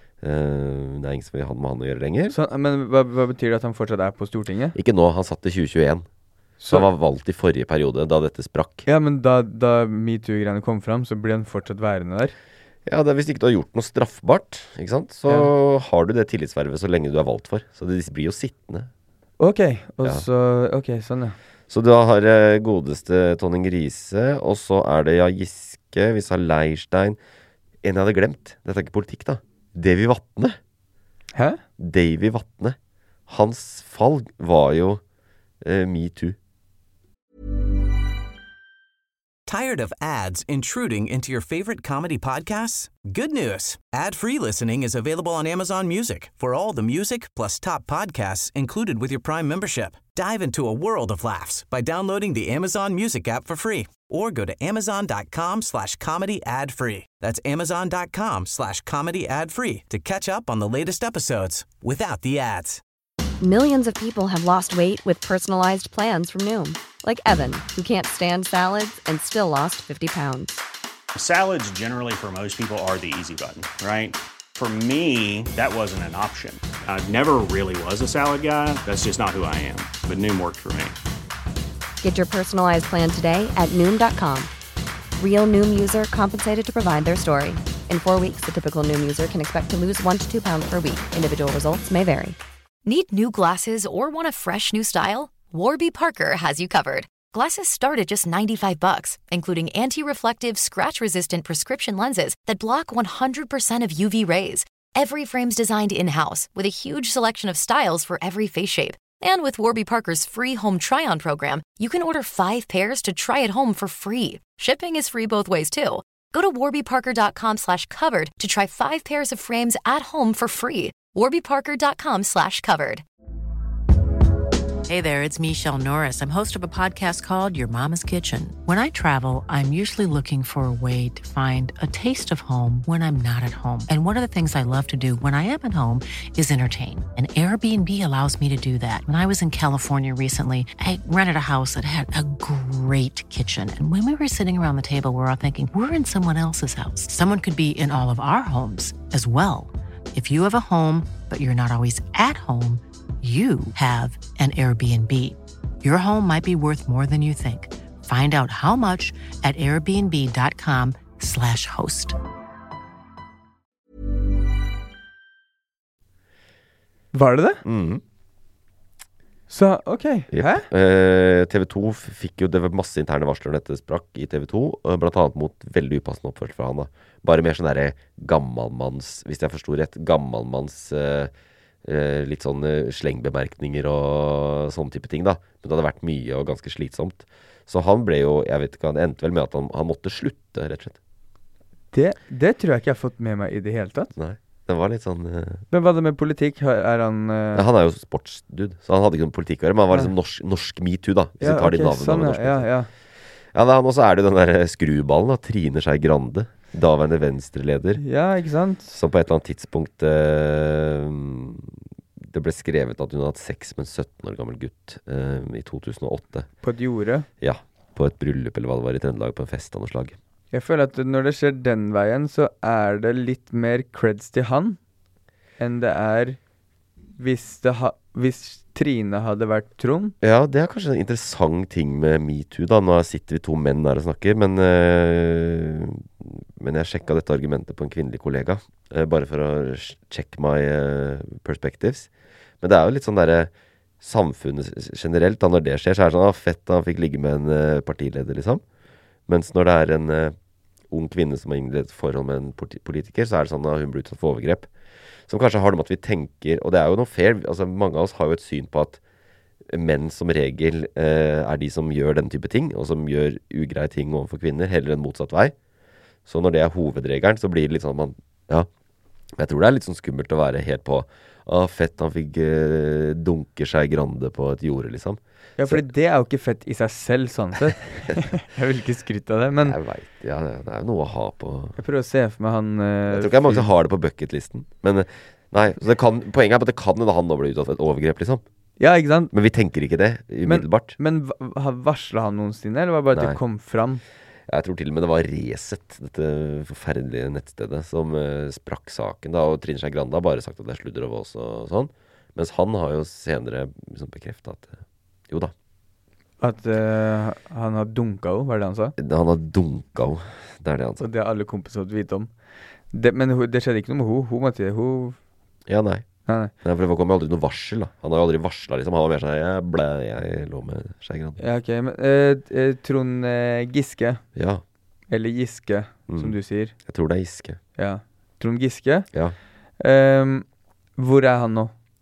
Uh, det er ingen som vil ha med han å gjøre lenger. Så, men hva, hva betyr det at han fortsatt er på Stortinget? Ikke nå, han satt i tjue tjueen. Så, så han var valgt i forrige periode, da dette sprakk. Ja, men da, da MeToo-greiene kom fram, så ble han fortsatt værende der. Ja, det er hvis ikke du har gjort noe straffbart, ikke sant? Så ja. Har du det tillitsvervet så lenge du er valgt for. Så det blir jo sittende. Ok, og ja. så, ok, sånn ja. Så du har uh, godeste Tonning Riise, og så er det ja, Giske, vi sa Leirstein. En jeg hadde glemt, dette er ikke politikk da. Davy Vatne. Hæ? Davy Vatne. Hans fall var jo uh, MeToo. Tired of ads intruding into your favorite comedy podcasts? Good news. Ad-free listening is available on Amazon Music for all the music plus top podcasts included with your Prime membership. Dive into a world of laughs by downloading the Amazon Music app for free or go to amazon.com slash comedy ad free. That's amazon.com slash comedy ad free to catch up on the latest episodes without the ads. Millions of people have lost weight with personalized plans from Noom. Like Evan, who can't stand salads and still lost fifty pounds. Salads generally for most people are the easy button, right? For me, that wasn't an option. I never really was a salad guy. That's just not who I am. But Noom worked for me. Get your personalized plan today at Noom dot com. Real Noom user compensated to provide their story. In four weeks, the typical Noom user can expect to lose one to two pounds per week. Individual results may vary. Need new glasses or want a fresh new style? Warby Parker has you covered. Glasses start at just ninety-five bucks, including anti-reflective, scratch-resistant prescription lenses that block one hundred percent of U V rays. Every frame's designed in-house with a huge selection of styles for every face shape. And with Warby Parker's free home try-on program, you can order five pairs to try at home for free. Shipping is free both ways, too. Go to warbyparker.com slash covered to try five pairs of frames at home for free. warbyparker.com slash covered. Hey there, it's Michelle Norris. I'm host of a podcast called Your Mama's Kitchen. When I travel, I'm usually looking for a way to find a taste of home when I'm not at home. And one of the things I love to do when I am at home is entertain. And Airbnb allows me to do that. When I was in California recently, I rented a house that had a great kitchen. And when we were sitting around the table, we were all thinking, we're in someone else's house. Someone could be in all of our homes as well. If you have a home, but you're not always at home, you have an Airbnb. Your home might be worth more than you think. Find out how much at airbnb.com slash host. Var det det? Mm. Så, ok. Yep. Hæ? Eh, T V to fikk jo, det var masse interne varsler når dette sprakk i T V to, blant annet mot veldig upassende oppførsel fra han da. Bare mer sånn der gammalmanns, hvis jeg forstod rett, gammalmanns... Eh, Eh, litt sånn eh, slengbemerkninger og sånne type ting da. Men det hadde vært mye og ganske slitsomt. Så han ble jo, jeg vet ikke, han endte vel med at han, han måtte slutte, rett og slett. Det, det tror jeg ikke jeg har fått med meg i det hele tatt. Nei, det var litt sånn... Eh... Men hva er det med politikk? Er han... Uh... Ja, han er jo sportsdude, så han hadde ikke noen politikk å gjøre, men han var liksom norsk, norsk MeToo da, hvis ja, vi tar okay, de navnene sånn, av norsk. Ja, ja. Ja, da, og så er det den der skruballen da, Trine Skei Grande, daværende venstreleder. Ja, ikke sant? Som på et eller annet tidspunkt... Eh... Det ble skrevet at hun hadde hatt sex med en sytten år gammel gutt eh, i to tusen og åtte. På et jorde? Ja, på et bryllup eller hva det var i Trøndelag, på en fest av noe slag. Jeg føler at når det skjer den veien, så er det litt mer creds til han enn det er hvis, det ha, hvis Trine hadde vært Trond. Ja, det er kanskje en interessant ting med MeToo da. Nå sitter vi to menn her og snakker, men, øh, men jeg sjekket dette argumentet på en kvinnelig kollega, øh, bare for å check my uh, perspectives. Men det er jo litt sånn der samfunnet generelt, da når det skjer, så er det sånn, ah, fett, han fikk ligge med en uh, partileder, liksom. Mens når det er en uh, ung kvinne som har innledet forhold med en politiker, så er det sånn at hun blir utsatt for overgrep. Som kanskje har det med at vi tenker, og det er jo noe fair, altså mange av oss har jo et syn på at menn som regel uh, er de som gjør den type ting, og som gjør ugreie ting overfor kvinner, heller enn motsatt vei. Så når det er hovedregelen, så blir det litt sånn at man, ja, jeg tror det er litt sånn skummelt å være helt på ah, fett, han fikk uh, dunke Skei Grande på et jorde, liksom. Ja, fordi så. Det er jo ikke fett i seg selv, sånn sett. Jeg vil ikke skryte av det, men... Jeg vet, ja, det er jo noe å ha på... Jeg prøver å se for meg han... Uh, jeg tror ikke jeg mange som har det på bucketlisten, men nei, så det kan, poenget er at det kan jo da han nå bli utsatt for et overgrep, liksom. Ja, ikke sant? Men vi tenker ikke det, umiddelbart. Men, men varslet han noensinne, eller var det bare at det kom fram? Jeg tror til og med det var Resett, dette forferdelige nettstedet, som uh, sprakk saken da, og Trine Skei Grande har bare sagt at det er sludder og vås og sånn. Mens han har jo senere liksom bekreftet at, uh, jo da. At uh, han har dunka henne, var det det han sa? Han har dunka henne, det er det han sa. Og det har alle kompiser fått vite om. Det, men ho, det skjedde ikke noe med henne, hun måtte, hun... Ja, nei. Nei, nei. Nei, for det kom jo aldri noe varsel da. Han har jo aldri varslet liksom, han var mer sånn, jeg ble, jeg lå med Skei Grande. Ja, ok, men uh, Trond uh, Giske. Ja. Eller Giske, mm. som du sier. Jeg tror det er Giske. Ja. Trond Giske? Ja. Um, hvor er han nå?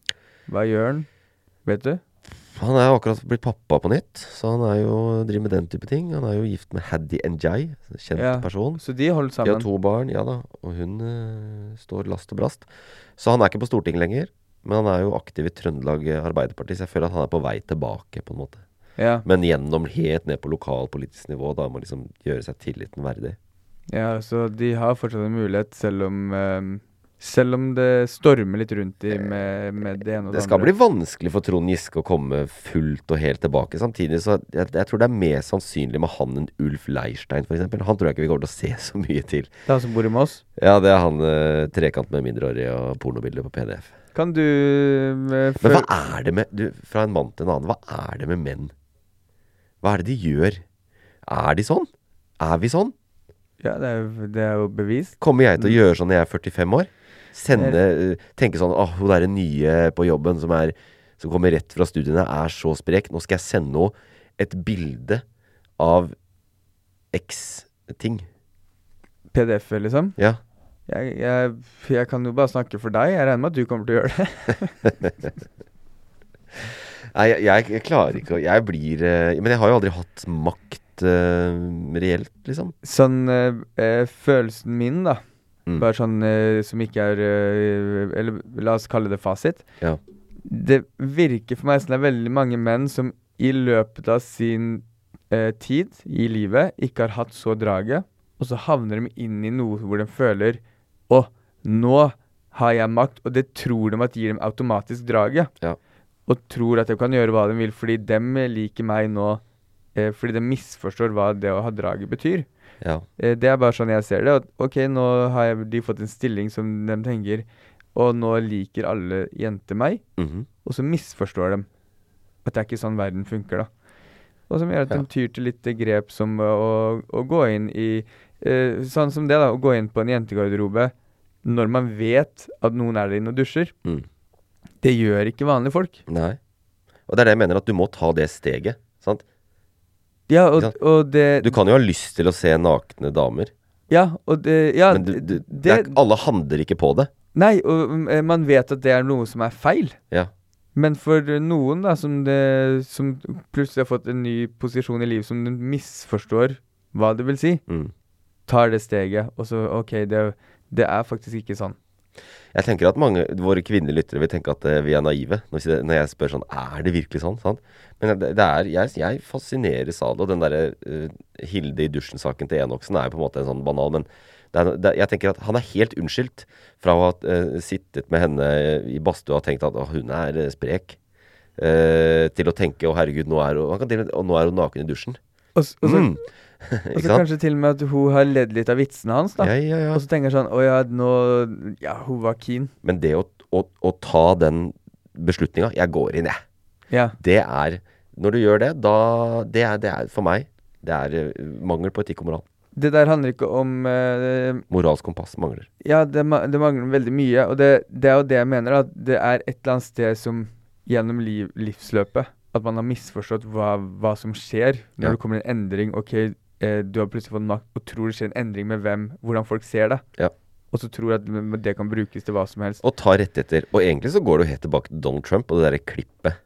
Hva gjør han? Vet du? Han er jo akkurat blitt pappa på nytt, så han er jo, driver med den type ting. Han er jo gift med Haddy Njay, kjent ja. person. Så de holder sammen? De har to barn, ja da, og hun uh, står last og brast. Så han er ikke på Stortinget lenger, men han er jo aktiv i Trøndelag Arbeiderparti, så jeg føler at han er på vei tilbake på en måte. Ja. Men gjennom helt ned på lokalpolitisk nivå, da må liksom gjøre seg tilliten verdig. Ja, så de har fortsatt en mulighet, selv om um, Selv om det stormer litt rundt i med, med det ene og det andre. Det skal bli vanskelig for Trond Giske å komme fullt og helt tilbake. Samtidig så jeg, jeg tror det er mer sannsynlig med han enn Ulf Leirstein, for eksempel. Han tror jeg ikke vi kommer til å se så mye til. Det er han som bor i Moss? Ja, det er han eh, trekant med mindreårige og pornobilder på P D F. Kan du eh, Men hva er det med du, fra en mann til en annen, hva er det med menn? Hva er det de gjør? Er de sånn? Er vi sånn? Ja, det er, det er jo bevist. Kommer jeg til å gjøre sånn når jeg er førtifem år? Sende, tenke sånn, åh, hun der nye på jobben som, er, som kommer rett fra studiene er så sprek. Nå skal jeg sende henne et bilde av X-ting. P D F, liksom? Ja. Jeg, jeg, jeg kan jo bare snakke for deg. Jeg regner med at du kommer til å gjøre det. Nei, jeg, jeg klarer ikke å, jeg blir, men jeg har jo aldri hatt makt uh, reelt, liksom. Sånn uh, følelsen min da, Mm. bare sånn uh, som ikke er uh, eller la oss kalle det fasit. Ja. Det virker for meg som det er veldig mange menn som i løpet av sin uh, tid i livet ikke har hatt så draget, og så havner de inn i noe hvor de føler å, nå har jeg makt, og det tror de at gir dem automatisk draget. Ja. Og tror at de kan gjøre hva de vil, fordi de liker meg nå, uh, fordi de misforstår hva det å ha draget betyr. Ja. Det er bare sånn jeg ser det. Ok, nå har jeg, de fått en stilling som de tenker, og nå liker alle jenter meg, mm-hmm. og så misforstår de at det er ikke sånn verden funker da. Og som gjør at ja. de tyr til litt grep som å, å gå inn i, eh, sånn som det da, å gå inn på en jentegarderobe når man vet at noen er der inne og dusjer. Mm. Det gjør ikke vanlige folk. Nei. Og det er det jeg mener, at du må ta det steget, sant? Ja, og, og det... Du kan jo ha lyst til å se nakne damer. Ja, og det... Ja, men du, du, det, det er, alle handler ikke på det. Nei, og uh, man vet at det er noe som er feil. Ja. Men for noen da, som, det, som plutselig har fått en ny posisjon i livet, som misforstår hva det vil si, mm. tar det steget, og så, ok, det, det er faktisk ikke sånn. Jeg tenker at mange, våre kvinnelige lyttere vil tenke at uh, vi er naive når, når jeg spør sånn, er det virkelig sånn, sant? Men det, det er, jeg, jeg fascineres av det, og den der uh, Hilde i dusjen-saken til Enoksen er jo på en måte en sånn banal, men det er, det, jeg tenker at han er helt unnskyldt fra å ha uh, sittet med henne i badstua og tenkt at oh, hun er uh, sprek, uh, til å tenke, å oh, herregud, nå er, hun, han kan til, og nå er hun naken i dusjen. Og, og så, mm. og så kanskje til og med at hun har ledd litt av vitsene hans da. Ja, ja, ja. Og så tenker jeg sånn, åja, nå, ja, hun var keen. Men det å, å, å ta den beslutningen, jeg går inn, jeg. Ja. Det er, når du gjør det, da, det er, det er for meg, det er uh, mangel på etikk og moral. Det der handler ikke om... Uh, Moralsk kompass mangler. Ja, det, det mangler veldig mye, og det, det er jo det jeg mener, at det er et eller annet sted som gjennom liv, livsløpet, at man har misforstått hva, hva som skjer når ja. det kommer en endring. Ok, eh, du har plutselig fått makt, og tror det skjer en endring med hvem, hvordan folk ser det. Ja. Og så tror jeg at det kan brukes til hva som helst. Og ta rettigheter. Og egentlig så går du helt tilbake til Donald Trump og det der klippet.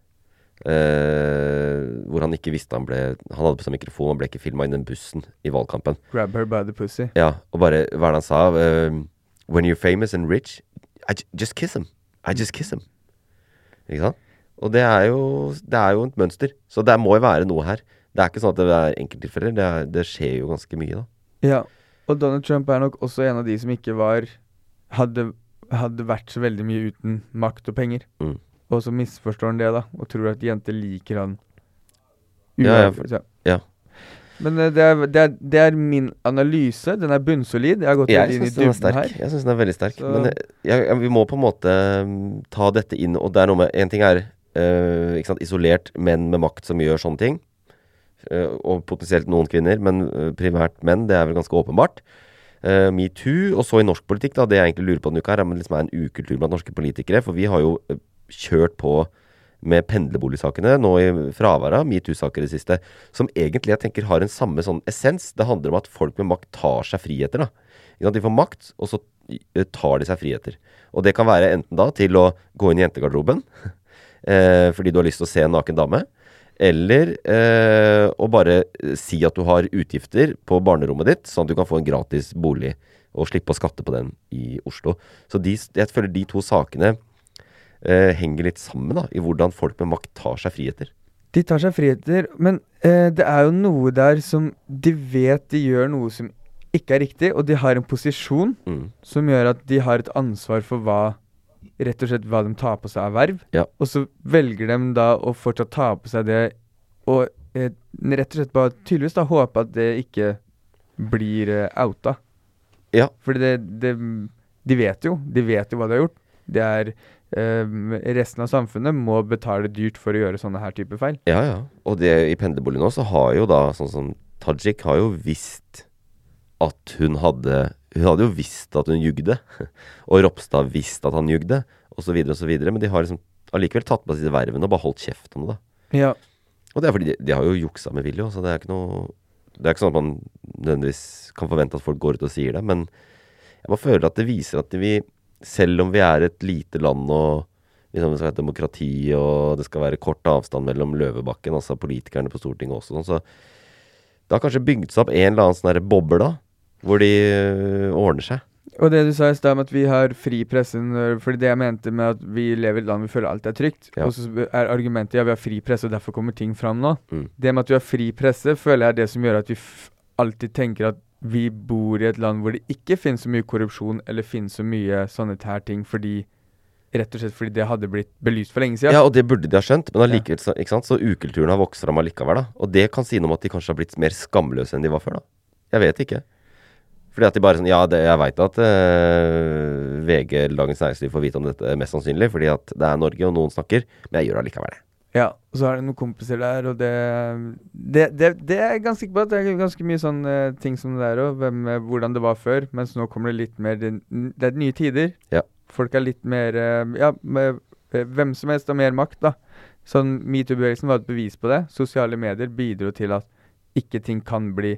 Uh, hvor han ikke visste han ble han hadde på seg mikrofon, han ble ikke filmet i den bussen i valgkampen. Grab her by the pussy. Ja, og bare, hva er det han sa? Uh, when you're famous and rich, I j- just kiss him. I just kiss him. Ikke sant? Og det er jo det er jo et mønster. Så det må jo være noe her. Det er ikke sånn at det er enkelttilfeller. Det, er, det skjer jo ganske mye da. Ja, og Donald Trump er nok også en av de som ikke var hadde, hadde vært så veldig mye uten makt og penger. Mm. Og så misforstår han det da, og tror at jenter liker han. Ja, ja, for, ja. Men uh, det, er, det, er, det er min analyse, den er bunnsolid. Jeg har gått jeg inn i dybden her. Jeg synes den er veldig sterk. Så. Men jeg, jeg, vi må på en måte um, ta dette inn, og det er noe med, en ting er uh, ikke sant, isolert menn med makt som gjør sånne ting, uh, og potensielt noen kvinner, men uh, primært menn, det er vel ganske åpenbart. Uh, MeToo, og så i norsk politikk da, det jeg egentlig lurer på denne uka her, er liksom er en ukultur blant norske politikere, for vi har jo uh, kjørt på med pendlerboligsakene nå i fraværet av MeToo-saker i det siste, som egentlig jeg tenker har en samme sånn essens. Det handler om at folk med makt tar seg friheter da. De får makt, og så tar de seg friheter. Og det kan være enten da til å gå inn i jentegarderoben, eh, fordi du har lyst til å se en naken dame, eller eh, å bare si at du har utgifter på barnerommet ditt, sånn at du kan få en gratis bolig og slippe å skatte på den i Oslo. Så de, jeg føler de to sakene Uh, henger litt sammen da, i hvordan folk med makt tar seg friheter. De tar seg friheter, men uh, det er jo noe der som de vet de gjør noe som ikke er riktig, og de har en posisjon mm. som gjør at de har et ansvar for hva, rett og slett hva de tar på seg av verv, ja. og så velger de da å fortsatt ta på seg det, og eh, rett og slett bare tydeligvis da håpe at det ikke blir eh, outa. Ja. Fordi det, det, de vet jo, de vet jo hva de har gjort. Det er, eh, resten av samfunnet må betale dyrt for å gjøre sånne her type feil. Ja, ja. Og det, i pendlerbolig nå så har jo da, sånn som Tajik har jo visst at hun hadde, hun hadde jo visst at hun jugde, og Ropstad visst at han jugde, og så videre og så videre, men de har liksom allikevel tatt på disse vervene og bare holdt kjeft om det da. Ja. Og det er fordi de, de har jo juksa med vilje, så det er ikke noe, det er ikke sånn at man nødvendigvis kan forvente at folk går ut og sier det, men jeg bare føler at det viser at vi, selv om vi er et lite land og liksom det skal være demokrati og det skal være kort avstand mellom Løvebakken, altså politikerne på Stortinget også, sånn, så det har kanskje bygd seg opp en eller annen sånn der bobber da, hvor de øh, ordner seg. Og det du sa i sted om at vi har fri pressen, fordi det jeg mente med at vi lever i et land vi føler alt er trygt, ja. Og så er argumentet, ja, vi har fri presse, og derfor kommer ting fram nå. Mm. Det med at vi har fri presse, føler jeg er det som gjør at vi f- alltid tenker at vi bor i et land hvor det ikke finnes så mye korrupsjon, eller finnes så mye sånne her ting, fordi rett og slett fordi det hadde blitt belyst for lenge siden. Ja, og det burde de ha skjønt, men allikevel, ja. Ikke sant, så ukulturen har vokst frem allikevel da, og det kan si noe om at de kanskje har blitt mer skamløse enn de var før da. Jeg vet ikke. Fordi at de bare sånn, ja, det, jeg vet at uh, V G eller Dagens Næringsliv får vite om dette mest sannsynlig, fordi at det er Norge og noen snakker, men jeg gjør det allikevel det. Ja, og så er det noen kompiser der, og det, det, det, det er jeg ganske sikker på at det er ganske mye sånne uh, ting som det der, og hvem, uh, hvordan det var før, mens nå kommer det litt mer, det, det er nye tider. Ja. Folk er litt mer, uh, ja, med, uh, hvem som helst har mer makt da. Sånn, MeToo-bevegelsen var et bevis på det. Sosiale medier bidro til at ikke ting kan bli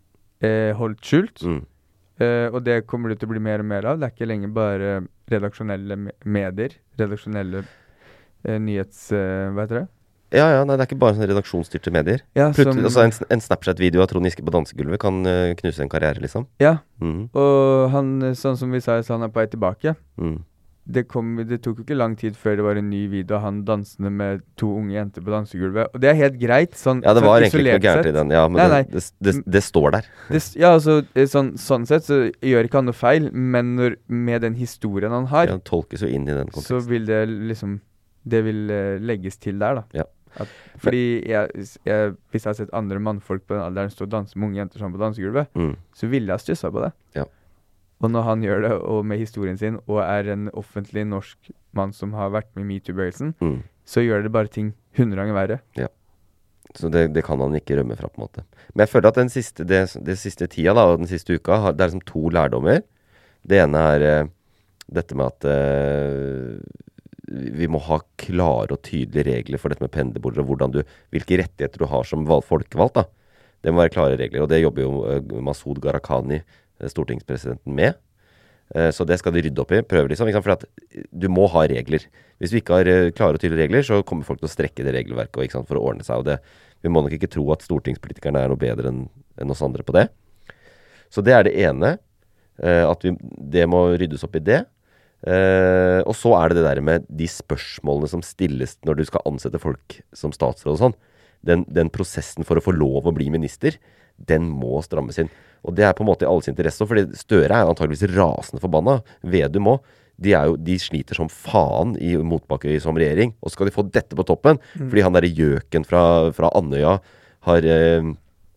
uh, holdt skjult. Mm. Uh, og det kommer det til å bli mer og mer av. Det er ikke lenger bare redaksjonelle me- medier, redaksjonelle uh, nyhets... Uh, hva heter det? Ja, ja, nei, det er ikke bare sånne redaksjonsstyrte medier. Ja, Plutselig, som, altså en, en Snapchat-video av Trond Giske på dansegulvet kan uh, knuse en karriere, liksom. Ja, mm. og han, sånn som vi sa, så han er på vei tilbake. Mm. Det, kom, det tok jo ikke lang tid før det var en ny video av han dansende med to unge jenter på dansegulvet. Og det er helt greit, sånn ja, det var sånn egentlig ikke noe gærent i den, ja, men nei, det, nei. det, det, det står der. Det, ja, altså, sånn, sånn sett så gjør ikke han noe feil, men når, med den historien han har, ja, han tolkes jo inn i den konteksten. Så vil det liksom, det vil uh, legges til der da. Ja. At, fordi jeg, jeg, hvis jeg har sett andre mannfolk på den alderen stå og danse med unge jenter sånn på dansegulvet, mm. så ville jeg stussa på det. Ja. Og når han gjør det, og med historien sin, og er en offentlig norsk mann som har vært med i MeToo-bevegelsen, mm. så gjør det bare ting hundre ganger verre. Ja. Så det, det kan han ikke rømme fra på en måte. Men jeg føler at den siste, det, det siste tida da, og den siste uka, det er liksom to lærdommer. Det ene er uh, dette med at uh, vi må ha klare og tydelige regler for dette med pendlerboliger, og hvordan du, hvilke rettigheter du har som valg, folkevalgt da. Det må være klare regler, og det jobber jo uh, Masoud Gharahkhani, stortingspresidenten, med. Uh, så det skal de rydde opp i, prøve liksom, for at du må ha regler. Hvis vi ikke har uh, klare og tydelige regler, så kommer folk til å strekke det regelverket og, ikke sant, for å ordne seg, og det, vi må nok ikke tro at stortingspolitikerne er noe bedre enn, enn oss andre på det. Så det er det ene, uh, at vi, det må ryddes opp i det. Uh, og så er det det der med de spørsmålene som stilles når du skal ansette folk som statsråd og sånn. Den, den prosessen for å få lov å bli minister, den må strammes inn. Og det er på en måte i alles interesse, fordi Støre er antageligvis rasende forbanna. Vedum også. De, er jo, de sliter som faen i motbakke som regjering, og så skal de få dette på toppen, mm. fordi han der gjøken fra, fra Andøya har... Uh,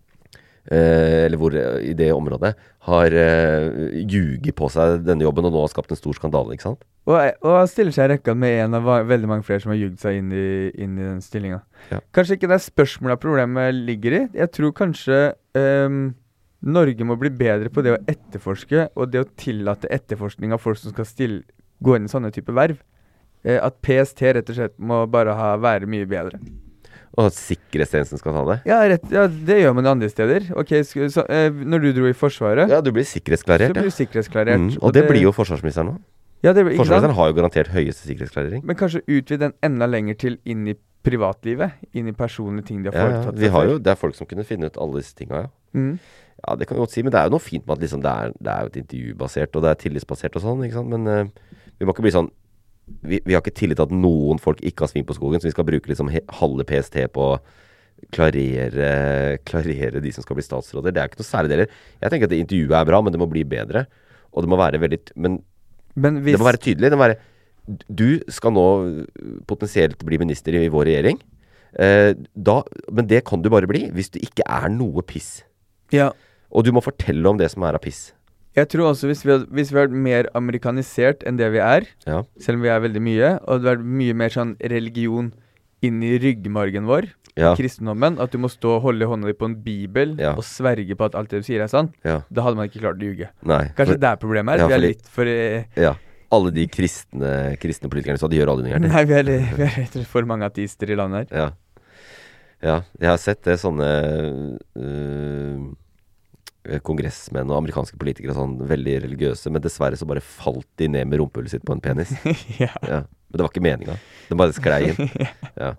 Eh, eller hvor i det området har eh, ljuget på seg denne jobben og nå har skapt en stor skandale, ikke sant? Og, og han stiller seg i rekka med en av veldig mange flere som har ljuget seg inn i, inn i den stillingen. Ja. Kanskje ikke det spørsmålet problemet ligger i. Jeg tror kanskje um, Norge må bli bedre på det å etterforske, og det å tillate etterforskning av folk som skal stille, gå inn i sånne type verv. Eh, at P S T rett og slett må bare ha, være mye bedre. Og at sikkerhetstjenesten skal ta det? Ja, rett, ja, det gjør man andre steder. Ok, så, så, eh, når du dro i Forsvaret... Ja, du blir sikkerhetsklarert. Så blir du sikkerhetsklarert. Mm, og, og det, det blir jo forsvarsministeren nå. Ja, det, ikke forsvarsministeren sant? har jo garantert høyeste sikkerhetsklarering. Men kanskje utvide den enda lenger til inn i privatlivet, inn i personlige ting de har ja, foretatt. Vi har jo, det er folk som kunne finne ut alle disse tingene, ja. Mm. Ja, det kan vi godt si, men det er jo noe fint med at liksom, det, er, det er jo et intervjubasert, og det er tillitsbasert og sånn, ikke sant? Men uh, vi må ikke bli sånn, vi, vi har ikke tillit til at noen folk ikke har svin på skogen, så vi skal bruke liksom he, halve P S T på klarere, klarere de som skal bli statsråder. Det er ikke noe særlig deler. Jeg tenker at det intervjuet er bra, men det må bli bedre. Og det må være veldig... Men, men hvis... det må være tydelig. Det må være, du skal nå potensielt bli minister i vår regjering. Eh, da, men det kan du bare bli hvis det ikke er noe piss. Ja. Og du må fortelle om det som er av piss. Jeg tror også hvis vi har, hvis vi har vært mer amerikanisert enn det vi er, ja. selv om vi er veldig mye, og det har vært mye mer sånn religion inn i ryggmargen vår, ja. kristendommen, at du må stå og holde hånda di på en bibel ja. og sverge på at alt det du sier er sant, ja. da hadde man ikke klart å ljuge. Nei, Kanskje for, det er problemet her, ja, vi er fordi, litt for... Eh, ja, alle de kristne, kristne politikerne, så de gjør alle de gærne. Nei, vi er, litt, vi er litt for mange ateister i landet her. Ja, ja jeg har sett det sånne... Uh, kongressmenn og amerikanske politikere sånn veldig religiøse, men dessverre så bare falt de ned med rumpehullet sitt på en penis. ja. ja. Men det var ikke meningen. Det bare sklei inn. ja.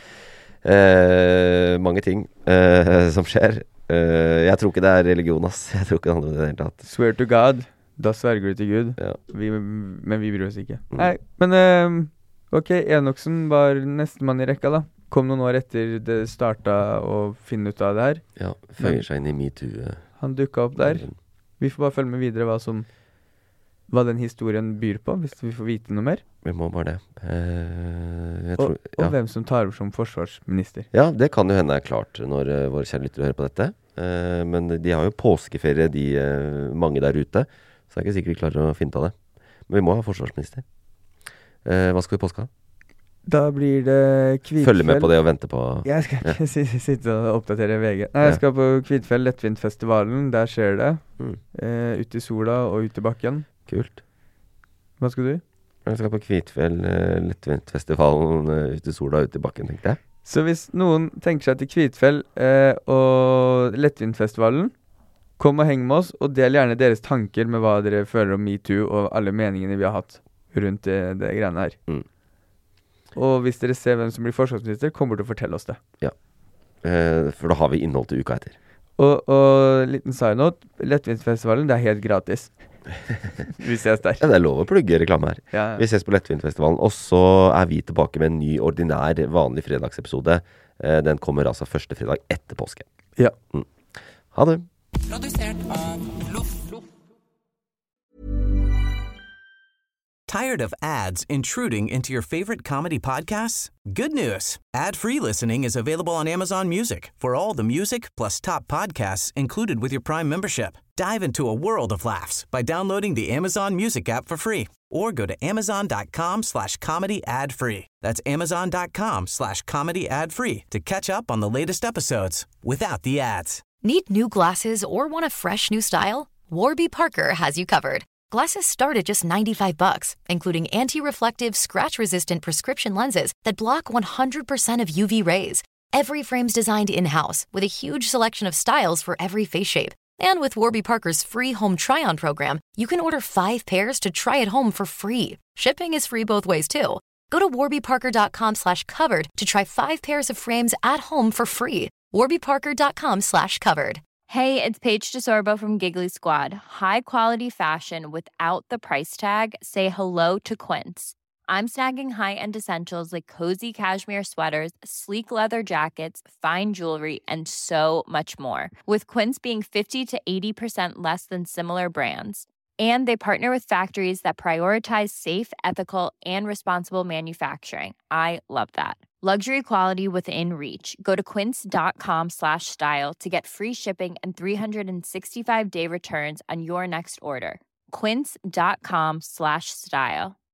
eh, mange ting eh, som skjer. Eh, jeg tror ikke det er religion, ass. Jeg tror ikke det handler om det i det hele tatt. Swear to God. Da sverger du til Gud. Ja. Vi, men vi bryr oss ikke. Mm. Nei, men uh, ok, Enoksen var nestemann i rekka da. Kom noen år etter det startet å finne ut av det her. Ja, føyer seg inn i MeToo. Han dukket opp der. Vi får bare følge med videre hva som hva den historien byr på, hvis vi får vite noe mer. Vi må bare det. Eh, jeg og, tror, ja. og hvem som tar over som forsvarsminister. Ja, det kan jo hende er klart når uh, våre kjære lyttere hører på dette. Uh, men de har jo påskeferie, de uh, mange der ute. Så det er ikke sikkert vi klarer å finne ut av det. Men vi må ha forsvarsminister. Uh, hva skal vi påske? Da blir det Kvitfjell. Følge med på det og vente på... Jeg skal ikke ja. sitte og oppdatere V G. Nei, ja. jeg skal på Kvitfjell, Lettvintfestivalen. Der skjer det. Mm. Uh, ut i sola og ut i bakken. Kult. Hva skal du? Jeg skal på Kvitfjell, uh, Lettvintfestivalen, uh, ut i sola og ut i bakken, tenkte jeg. Så hvis noen tenker seg til Kvitfjell uh, og Lettvintfestivalen, kom og heng med oss, og del gjerne deres tanker med hva dere føler om MeToo og alle meningene vi har hatt rundt det, det greiene her. Mm. Og hvis dere ser hvem som blir forsvarsminister, kommer til å fortelle oss det. Ja, eh, for da har vi innhold til uka etter. Og, og liten side note, Lettvintfestivalen, det er helt gratis. Vi ses der. Ja, det er lov å plugge reklame her. Ja. Vi ses på Lettvintfestivalen, og så er vi tilbake med en ny ordinær, vanlig fredagsepisode. Eh, den kommer altså første fredag etter påske. Ja. Mm. Ha det. Produsert av Loff. Tired of ads intruding into your favorite comedy podcasts? Good news. Ad-free listening is available on Amazon Music for all the music plus top podcasts included with your Prime membership. Dive into a world of laughs by downloading the Amazon Music app for free or go to amazon.com slash comedy ad free. That's amazon.com slash comedy ad free to catch up on the latest episodes without the ads. Need new glasses or want a fresh new style? Warby Parker has you covered. Glasses start at just ninety-five bucks, including anti-reflective, scratch-resistant prescription lenses that block one hundred percent of U V rays. Every frame's designed in-house with a huge selection of styles for every face shape. And with Warby Parker's free home try-on program, you can order five pairs to try at home for free. Shipping is free both ways, too. Go to warbyparker.com slash covered to try five pairs of frames at home for free. warbyparker.com slash covered. Hey, it's Paige DeSorbo from Giggly Squad. High quality fashion without the price tag. Say hello to Quince. I'm snagging high-end essentials like cozy cashmere sweaters, sleek leather jackets, fine jewelry, and so much more. With Quince being fifty to eighty percent less than similar brands. And they partner with factories that prioritize safe, ethical, and responsible manufacturing. I love that. Luxury quality within reach. Go to quince.com slash style to get free shipping and three sixty-five day returns on your next order. Quince.com slash style.